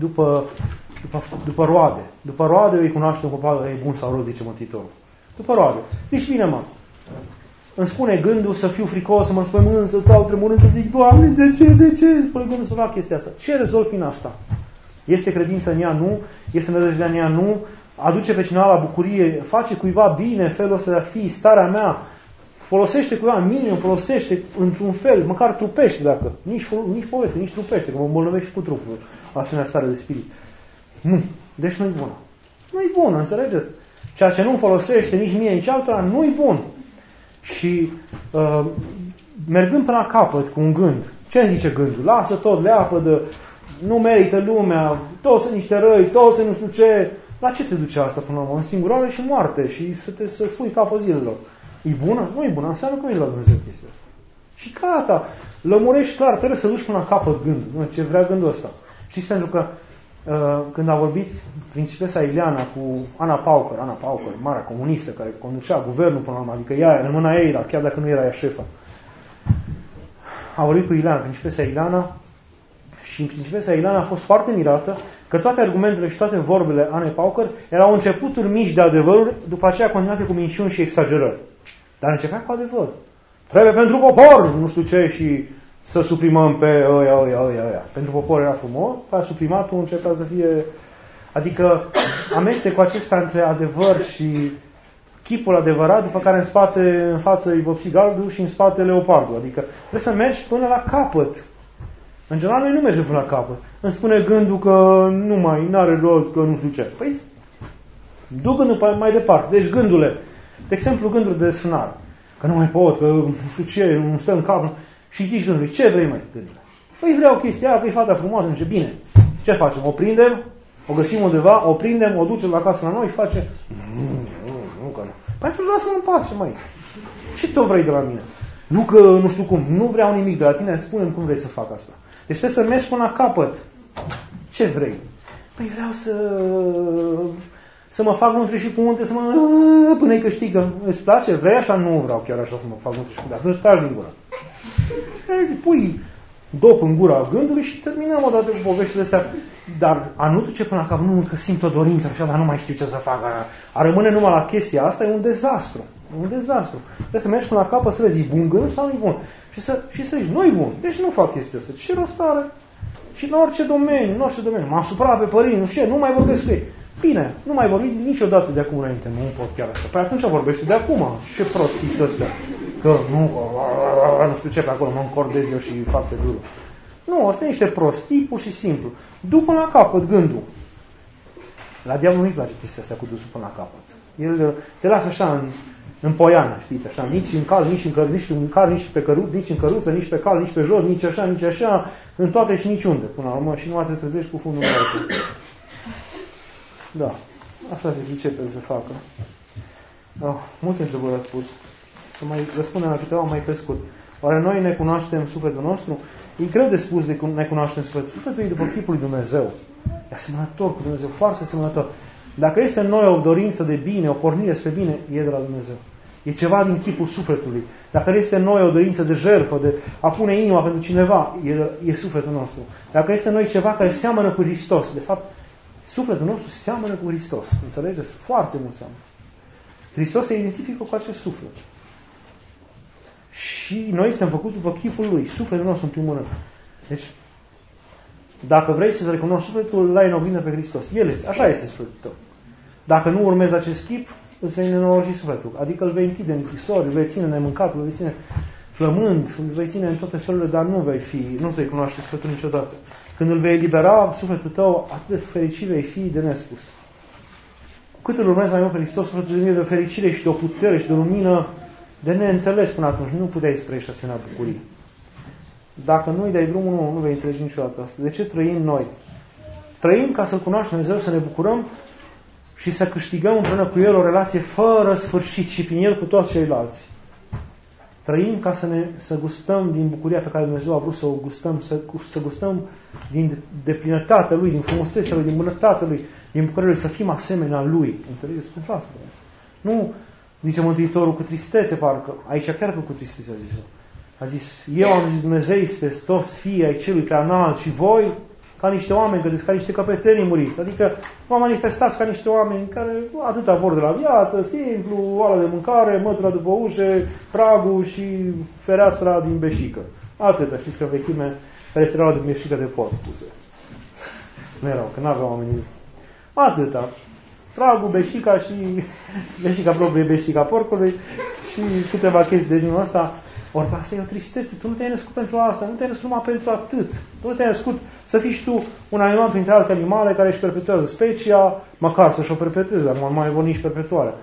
după roade. După roade îi cunoaște un copac, e bun sau rău, zice Mântuitorul. După roade. Zici, bine, mă. Îmi spune gândul să fiu fricos, să mă spământ, să stau tremurând, să zic, Doamne, de ce? Îmi spune gândul să fac chestia asta. Ce rezolv prin asta? Este credință în ea? Nu. Este nădejdea în ea? Nu. Aduce pe cineva la bucurie? Face cuiva bine felul ăsta de a fi, starea mea? Folosește cuiva minim, folosește într-un fel, măcar trupește dacă. Nici poveste, nici trupește, că mă îmbolnăvești și cu trupul asemenea stare de spirit. Nu. Deci nu-i bună. Nu-i bună, înțelegeți? Ceea ce nu folosește nici mie, nici altora, nu-i bun. Și mergând până la capăt cu un gând, ce îmi zice gândul? Lasă tot, leapădă, nu merită lumea, toți sunt niște răi, toți sunt nu știu ce. La ce te duce asta până la urmă? În singurare și moarte și să spui capăt zilelor. E bună? Nu e bună. Înseamnă că nu e la Dumnezeu chestia asta. Și gata. Lămurești clar. Trebuie să duci până la capăt gândul. Ce vrea gândul ăsta. Știți, pentru că când a vorbit principesa Ileana cu Ana Pauker, marea comunistă care conducea guvernul până la urmă, adică ea, în mâna ei era, chiar dacă nu era ea șefa. A vorbit cu Ileana, principesa Ileana, și principesa Ileana a fost foarte mirată că toate argumentele și toate vorbele Anei Pauker erau începuturi mici de adevăruri, după aceea continuate cu minciuni și exagerări. Dar începea cu adevăr. Trebuie pentru popor, nu știu ce, și să suprimăm pe ăia. Pentru popor era frumos, dar suprimatul începea să fie... Adică amestecul acesta între adevăr și chipul adevărat, după care în față îi vopsi gardul și în spate leopardul. Adică trebuie să mergi până la capăt. În general, noi nu mergem până la capăt. Îmi spune gândul că n-are rost, că nu știu ce. Păi, duc gândul mai departe. Deci, gândule, de exemplu, gândul de desfrânare. Că nu mai pot, că nu știu ce, nu stă în cap. Și zici gândului, ce vrei, măi, gândule? Păi vreau chestia aia, că e fata frumoasă, nu știu, bine. Ce facem? O prindem, o găsim undeva, o prindem, o ducem la casă la noi, face... Nu, că nu. Păi atunci lasă-mă în pace, măi. Ce tot vrei de la mine? Nu că, nu știu cum, nu vreau nimic de la tine, spune-mi cum vrei să fac asta. Deci trebuie să mergi până la capăt. Ce vrei? Păi vreau să mă fac luntre și punte, până-i câștigă. Îți place? Vrei așa? Nu vreau chiar așa să mă fac luntre și punte. Atunci taci din gură. Pui dop în gura gândului și terminăm odată cu poveștile astea. Dar a nu duce până la capăt, nu, că simt o dorință așa, dar nu mai știu ce să fac. A rămâne numai la chestia asta e un dezastru. E un dezastru. Trebuie să mergi până la capăt să vezi, e bun gând sau nu e bun. Și să zici, nu e bun. Deci nu fac chestia asta. Ce rost are? Și în orice domeniu, m-am supărat pe părinți, nu știu, nu mai vorbesc cu ei. Bine, nu mai vorbi niciodată de acum înainte, nu pot chiar așa. Păi atunci vorbește de acum. Ce prostii să astea. Că nu știu ce pe acolo, mă încordez eu și fac pe durul. Nu, asta e niște prostii, pur și simplu. După la capăt gândul. La diavolul nu-i place chestia asta cu dusul până la capăt. El te lasă așa în poiană, știți, așa, nici în cal, nici pe căruță, nici în căruță, nici pe cal, nici pe jos, nici așa, în toate și niciunde, până la urmă, și numai te trezești cu fundul meu. Da, așa se zice pe să facă. Multe întrebări ați spus. Să mai răspundem la câteva mai pe scurt. Oare noi ne cunoaștem sufletul nostru? E greu de spus de ne cunoaștem sufletul. Sufletul e după chipul lui Dumnezeu. E asemănător cu Dumnezeu, foarte asemănător. Dacă este în noi o dorință de bine, o pornire spre bine, e de la Dumnezeu. E ceva din chipul sufletului. Dacă este în noi o dorință de jertfă, de a pune inima pentru cineva, e sufletul nostru. Dacă este în noi ceva care seamănă cu Hristos, de fapt, sufletul nostru seamănă cu Hristos. Înțelegeți? Foarte mult seamănă. Hristos se identifică cu acest suflet. Și noi suntem făcuți după chipul Lui. Sufletul nostru, în primul rând. Deci, dacă vrei să-ți recunoști sufletul, l-ai în oglindă pe Hristos. El este. Așa este sufletul tău. Dacă nu urmezi acest chip, îți vei nenorocii sufletul. Adică îl vei închide în închisori, îl vei ține nemâncat, îl vei ține flămând, îl vei ține în toate felurile, dar nu vei cunoaște sufletul niciodată. Când îl vei elibera, sufletul tău, atât de fericit vei fi de nespus. Cu cât îl urmezi mai mult pe Hristos, sufletul devine de o fericire și de o putere și de o lumină de neînțeles până atunci. Nu puteai să trăiești asemenea bucurie. Dacă nu îi dai drumul, nu vei înțelege niciodată asta. De ce trăim noi? Trăim ca să-L cunoaștem Dumnezeu, să ne bucurăm și să câștigăm împreună cu El o relație fără sfârșit și prin El cu toți ceilalți. Trăim ca să gustăm din bucuria pe care Dumnezeu a vrut să o gustăm, să gustăm din deplinătatea Lui, din frumusețea Lui, din bunătatea Lui, din bucuria Lui, să fim asemenea Lui. Înțelegeți? Pentru asta. Nu, zice Mântuitorul, cu tristețe, parcă. Aici chiar că cu tristețe a zis-o. A zis, eu am zis, Dumnezei, sunteți toți fii ai celui prea înalt și voi, ca niște oameni, gândiți, ca niște căpetenii muriți. Adică vă manifestați ca niște oameni care atâta vor de la viață, simplu, oala de mâncare, mătura după ușe, pragul și fereastra din beșică. Atâta, știți că vechime, ferestrela din beșică de porc puse. Nu erau, că n-aveau oamenii. Atâta. Pragul, beșica și beșica proprie, beșica porcului și câteva chestii de genul ăsta. Ori asta e o tristețe. Tu nu te-ai născut pentru asta, nu te-ai născut numai pentru atât. Tu nu te-ai născut să fii și tu un animal printre alte animale care își perpetuează specia, măcar să-și o perpetueze, dar nu mai vor nici perpetuare.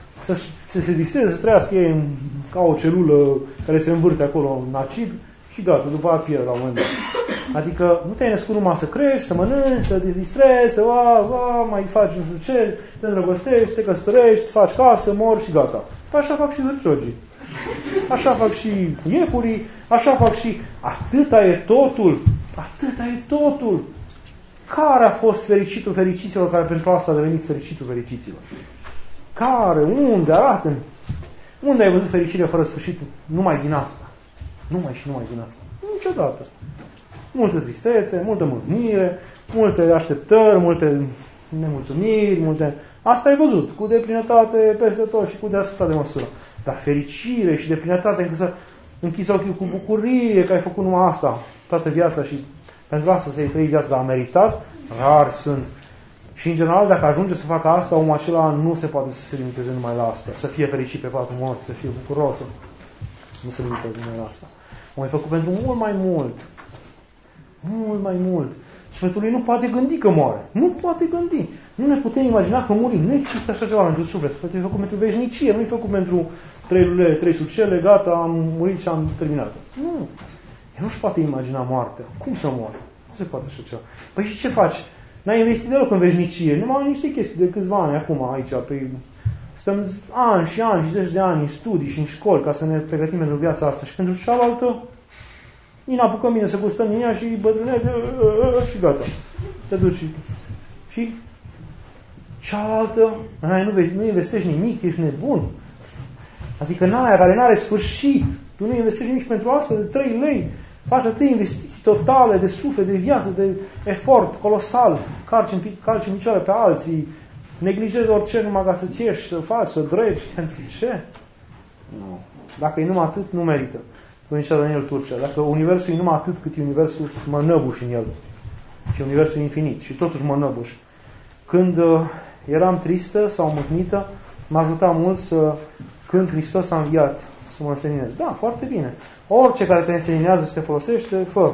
Să se distreze, să trăiască ei ca o celulă care se învârte acolo în acid și gata, după aia pierde la un moment dat. Adică nu te-ai născut numai să crești, să mănânci, să te distrezi, să mai faci nu știu ce, te îndrăgostești, te căsătorești, faci casă, mori și gata. Păi așa fac și hârciogii. Așa fac și iepurii, așa fac și... Atâta e totul! Atâta e totul! Care a fost fericitul fericiților care pentru asta a devenit fericitul fericiților? Care? Unde? Arată-mi! Unde ai văzut fericire fără sfârșit? Numai din asta. Numai din asta. Niciodată. Multă tristețe, multă mâhnire, multe așteptări, multe nemulțumiri, multe... Asta ai văzut, cu deplinătate peste tot și cu deasupra de măsură. Dar fericire și deplinătate încât să închizi ochii cu bucurie că ai făcut numai asta toată viața și pentru asta să-i trăi viața, dar a meritat, rar sunt. Și în general, dacă ajunge să facă asta, omul acela nu se poate să se limiteze numai la asta. Să fie fericit pe patul morții, să fie bucuros. Nu se limitează numai la asta. Omul e făcut pentru mult mai mult. Mult mai mult. Sfântul lui nu poate gândi că moare. Nu poate gândi. Nu ne putem imagina că murim. Nu există așa ceva pentru suflet. Sfântul e făcut pentru veșnicie. Nu e făcut pentru 3 lule, 3 succele, gata, am murit și am terminat. Nu. El nu-și poate imagina moartea. Cum să moară? Nu se poate așa ceva. Păi și ce faci? N-ai investit deloc în veșnicie. Numai niște chestii de câțiva ani acum aici. Păi stăm ani și ani și zeci de ani în studii și în școli ca să ne pregătim pentru viața asta. Și pentru cealaltă ne apucăm bine să gustăm din ea și bătrânește și gata. Te duci. Și cealaltă, nu investești nimic, ești nebun. Adică n-aia care n-are sfârșit. Tu nu investești nimic pentru asta de 3 lei. Faci atâtea investiții totale de suflet, de viață, de efort colosal. Calci în picioare pe alții. Neglijezi orice numai ca să-ți ieși, să faci, să dregi. Pentru ce? Nu. Dacă e numai atât, nu merită. Spunea Daniel Turcea. Dacă universul e numai atât cât e universul, mă năbuș în el. Și universul e infinit. Și totuși mă năbuș. Când eram tristă sau mâhnită, m-a ajutat mult să când Hristos a înviat, să mă înseninez. Da, foarte bine. Orice care te înseninează și te folosește, fă.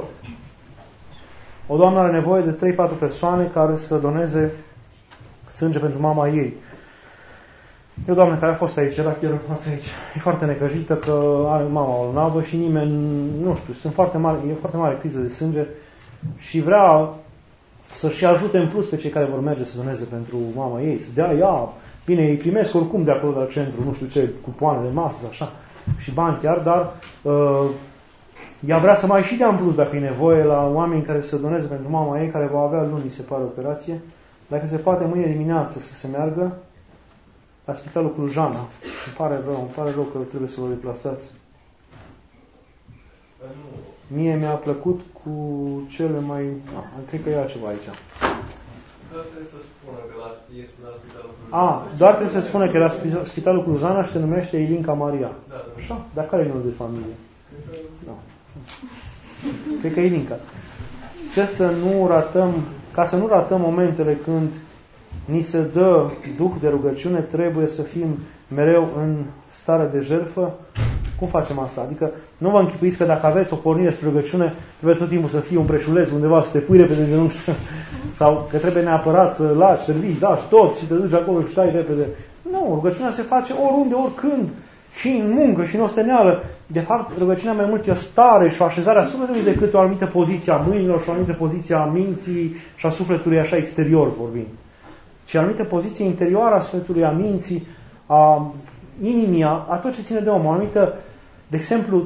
O doamnă are nevoie de 3-4 persoane care să doneze sânge pentru mama ei. E o doamnă care a fost aici, era chiar aici. E foarte necăjită că are mama bolnavă și nimeni, nu știu, e foarte mare criză de sânge și vrea să-și ajute în plus pe cei care vor merge să doneze pentru mama ei, să dea ea. Bine, îi primesc oricum de acolo de la centru, nu știu ce, cupoane de masă, așa, și bani chiar, dar ea vrea să mai și dea în plus dacă e nevoie la oameni care să doneze pentru mama ei, care va avea luni, se pare, operație. Dacă se poate mâine dimineață să se meargă la Spitalul Clujana. Îmi pare rău că trebuie să vă deplasați. Mie mi-a plăcut cu cele mai... cred că e altceva aici. Doar trebuie să spună că la Spitalul Clujana. Doar trebuie să spună că e la Spitalul Clujana și se numește Ilinca Maria. Da. Așa? Dar care e numele de familie? Da. Cred că e Ilinca. Ca să nu ratăm momentele când ni se dă duh de rugăciune, trebuie să fim mereu în stare de jertfă. Cum facem asta? Adică nu vă închipuiți că dacă aveți o pornire spre rugăciune, trebuie tot timpul să fie un preșuleț undeva, să te pui repede în genunchi sau că trebuie neapărat să lași servici, lași tot și te duci acolo și stai repede. Nu, rugăciunea se face oriunde, oricând, și în muncă, și în osteneală. De fapt, rugăciunea mai mult e o stare și o așezare a sufletului decât o anumită poziție a mâinilor și o anumită poziție a minții și a sufletului așa exterior vorbind. Ci o anumită poziție interioară a sufletului, a minții, a inimii, a tot ce ține de om, o anumită De exemplu,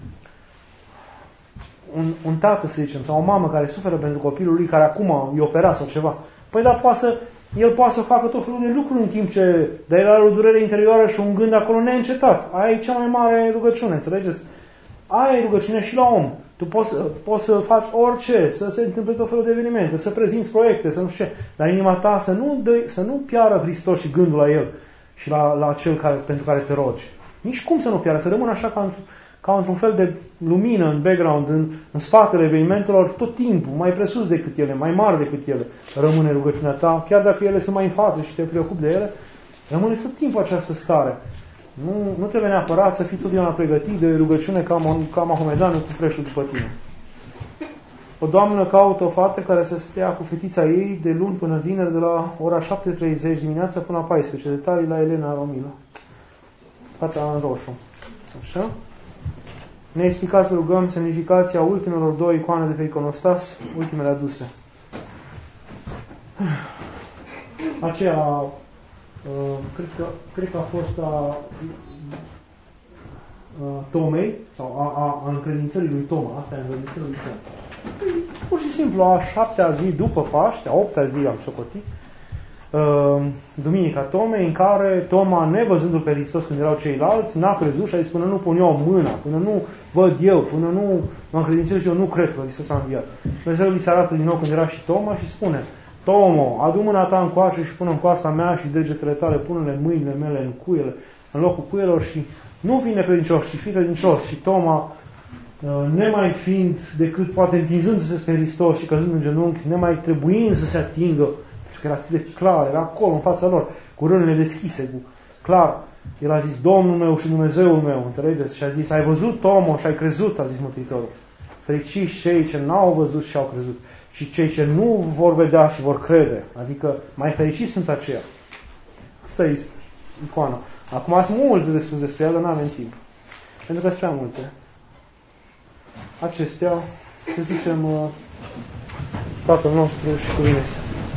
un tată, să zicem, sau o mamă care suferă pentru copilul lui, care acum e operat sau ceva, păi da, el poate să facă tot felul de lucruri în timp ce, dar el are o durere interioară și un gând acolo neîncetat. Aia e cea mai mare rugăciune, înțelegeți? Aia e rugăciune și la om. Tu poți să faci orice, să se întâmple tot felul de evenimente, să prezinți proiecte, să nu știu ce, dar inima ta să nu piară Hristos și gândul la El și la cel pentru care te rogi. Nici cum să nu piară, să rămână așa ca într-un fel de lumină în background, în spatele evenimentelor, tot timpul, mai presus decât ele, mai mari decât ele, rămâne rugăciunea ta, chiar dacă ele sunt mai în față și te preocupi de ele, rămâne tot timpul această stare. Nu trebuie neapărat să fii totdeauna pregătit de rugăciune ca Mahomedanul cu preșul după tine. O doamnă caută o fată care să stea cu fetița ei de luni până vineri de la ora 7:30 dimineața până la 14. Detalii la Elena Romila. Fata în roșu. Așa. Ne explicați, rugăm, semnificația ultimelor două icoane de pe iconostas, ultimele aduse. Aceea, cred că a fost a Tomei, sau a încredințării lui Toma. Asta e încredințării lui Toma. Pur și simplu, a 7-a zi după Paște, a 8-a zi am socotit, Duminica Tomei, în care Toma, nevăzându-l pe Hristos când erau ceilalți, n-a crezut și a zis, până nu pun eu mâna, până nu văd eu, până nu mă încredințez eu, nu cred că Hristos a înviat. Dumnezeu li se arată din nou când era și Toma și spune, Tomo, adu mâna ta încoace și pune în coasta mea și degetele tale, pune-le mâinile mele în cuiele, în locul cuielor și nu fi necredincios, ci fi credincios. Și Toma, nemai fiind decât poate întinzându-se pe Hristos și căzând în genunchi, nemai trebuind să se atingă, pentru că era atât de clar, era acolo în fața lor, cu rânele deschise, cu clar. El a zis, Domnul meu și Dumnezeul meu, înțelegeți? Și a zis, ai văzut, Tomo, și ai crezut, a zis Mântuitorul. Fericiți cei ce n-au văzut și au crezut. Și cei ce nu vor vedea și vor crede. Adică mai fericiți sunt aceia. Asta e icoana. Acum sunt multe de spus despre ea, dar n-avem timp. Pentru că sunt prea multe. Acestea, să zicem, Tatăl nostru și cuvinte.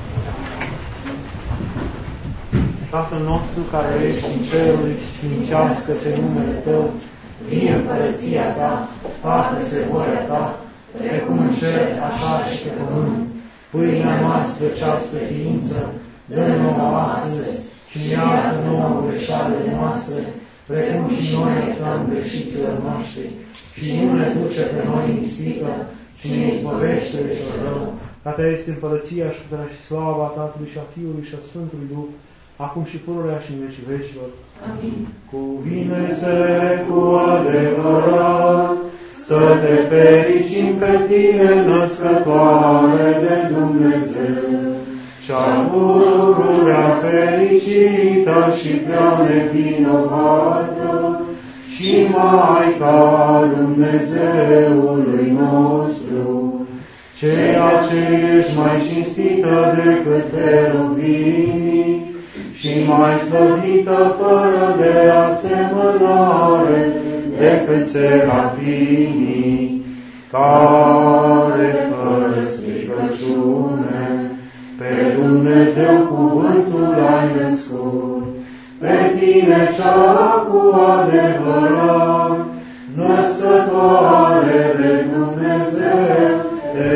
Tatăl nostru care ești în ceruri, sfințească-te numele Tău, vie împărăția Ta, facă-se voia Ta, precum în cer, așa și pe pământ. Pâinea noastră cea spre ființă, dă-ne nouă astăzi și iartă nouă greșalele noastre, precum și noi iertăm greșiților noștri. Și nu ne duce pe noi în ispită, ci ne izbăvește de cel rău. Ca Ta este împărăția și puterea și slava Tatălui și a Fiului și a Sfântului Duh, acum și pururea și în vecii vecilor. Amin. Cuvine-se cu adevărat, să te fericim pe Tine, născătoare de Dumnezeu, cea pururea fericită și prea nevinovată, și Maica Dumnezeului nostru, ceea ce ești mai cinstită decât cherubimii și mai slăvită fără de asemănare decât serafimii, care fără stricăciune pe Dumnezeu cuvântul ai născut. Pe Tine cea cu adevărat, născătoare de Dumnezeu, te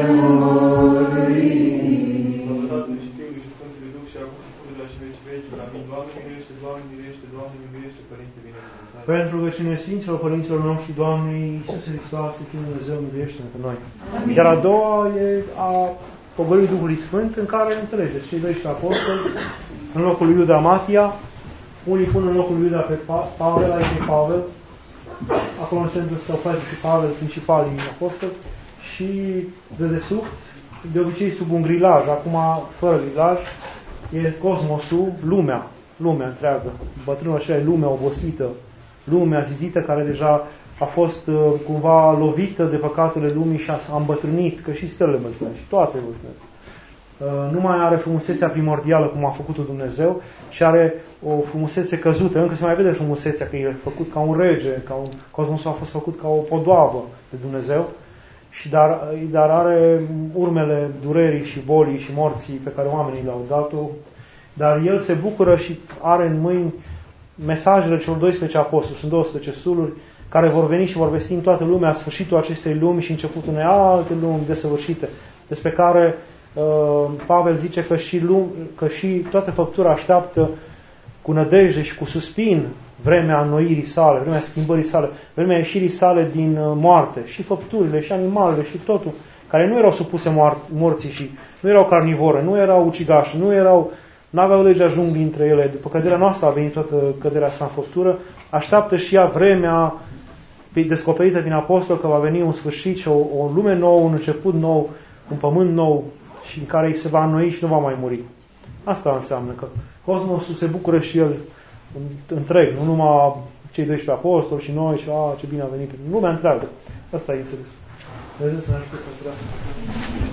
mărim. Slavă Tatălui și Fiului și Sfântului Duh și acum și pururea și vecii vecilor. Amin. Doamne miluiește, Doamne miluiește, Doamne miluiește, Părinte binecuvântat. Pentru rugăciune Sfinților Părinților noștri, Doamne Iisuse Hristoase, Fiul Dumnezeu, miluiește-ne pe noi. Amin. Iar a doua e a pogorârii Duhului Sfânt, în care, înțelegeți, cei 12 apostoli, în locul lui Iuda Matia, unii pun în locul lui Iuda pe Pavel, aici e Pavel, acolo în centru stau Petru și Pavel, principalii apostoli, și de desubt, de obicei sub un grilaj, acum fără grilaj, e cosmosul, lumea întreagă. Bătrânul așa e lumea obosită, lumea zidită, care deja a fost cumva lovită de păcatele lumii și a îmbătrânit, că și stelele îmbătrânesc, și toate îmbătrânesc. Nu mai are frumusețea primordială cum a făcut-o Dumnezeu, ci are o frumusețe căzută. Încă se mai vede frumusețea, că e făcut ca un rege, cosmosul a fost făcut ca o podoabă de Dumnezeu, dar are urmele durerii și bolii și morții pe care oamenii le-au dat-o. Dar el se bucură și are în mâini mesajele celor 12 apostoli. Sunt 12 suluri care vor veni și vor vesti în toată lumea sfârșitul acestei lumi și începutul unei alte lumi desăvârșite, despre care Pavel zice că și toată făptura așteaptă cu nădejde și cu suspin vremea înnoirii sale, vremea schimbării sale, vremea ieșirii sale din moarte, și făpturile, și animalele, și totul, care nu erau supuse morții și nu erau carnivore, nu erau ucigașe, nu aveau legea junglii între ele. După căderea noastră a venit toată căderea asta în făptură, așteaptă și ea vremea descoperită din apostol, că va veni un sfârșit și o lume nouă, un început nou, un pământ nou și în care îi se va înnoi și nu va mai muri. Asta înseamnă că cosmosul se bucură și el întreg, nu numai cei 12 apostoli și noi și ce bine a venit. Lumea întreagă. Asta e înțeles. Dumnezeu să ne ajute să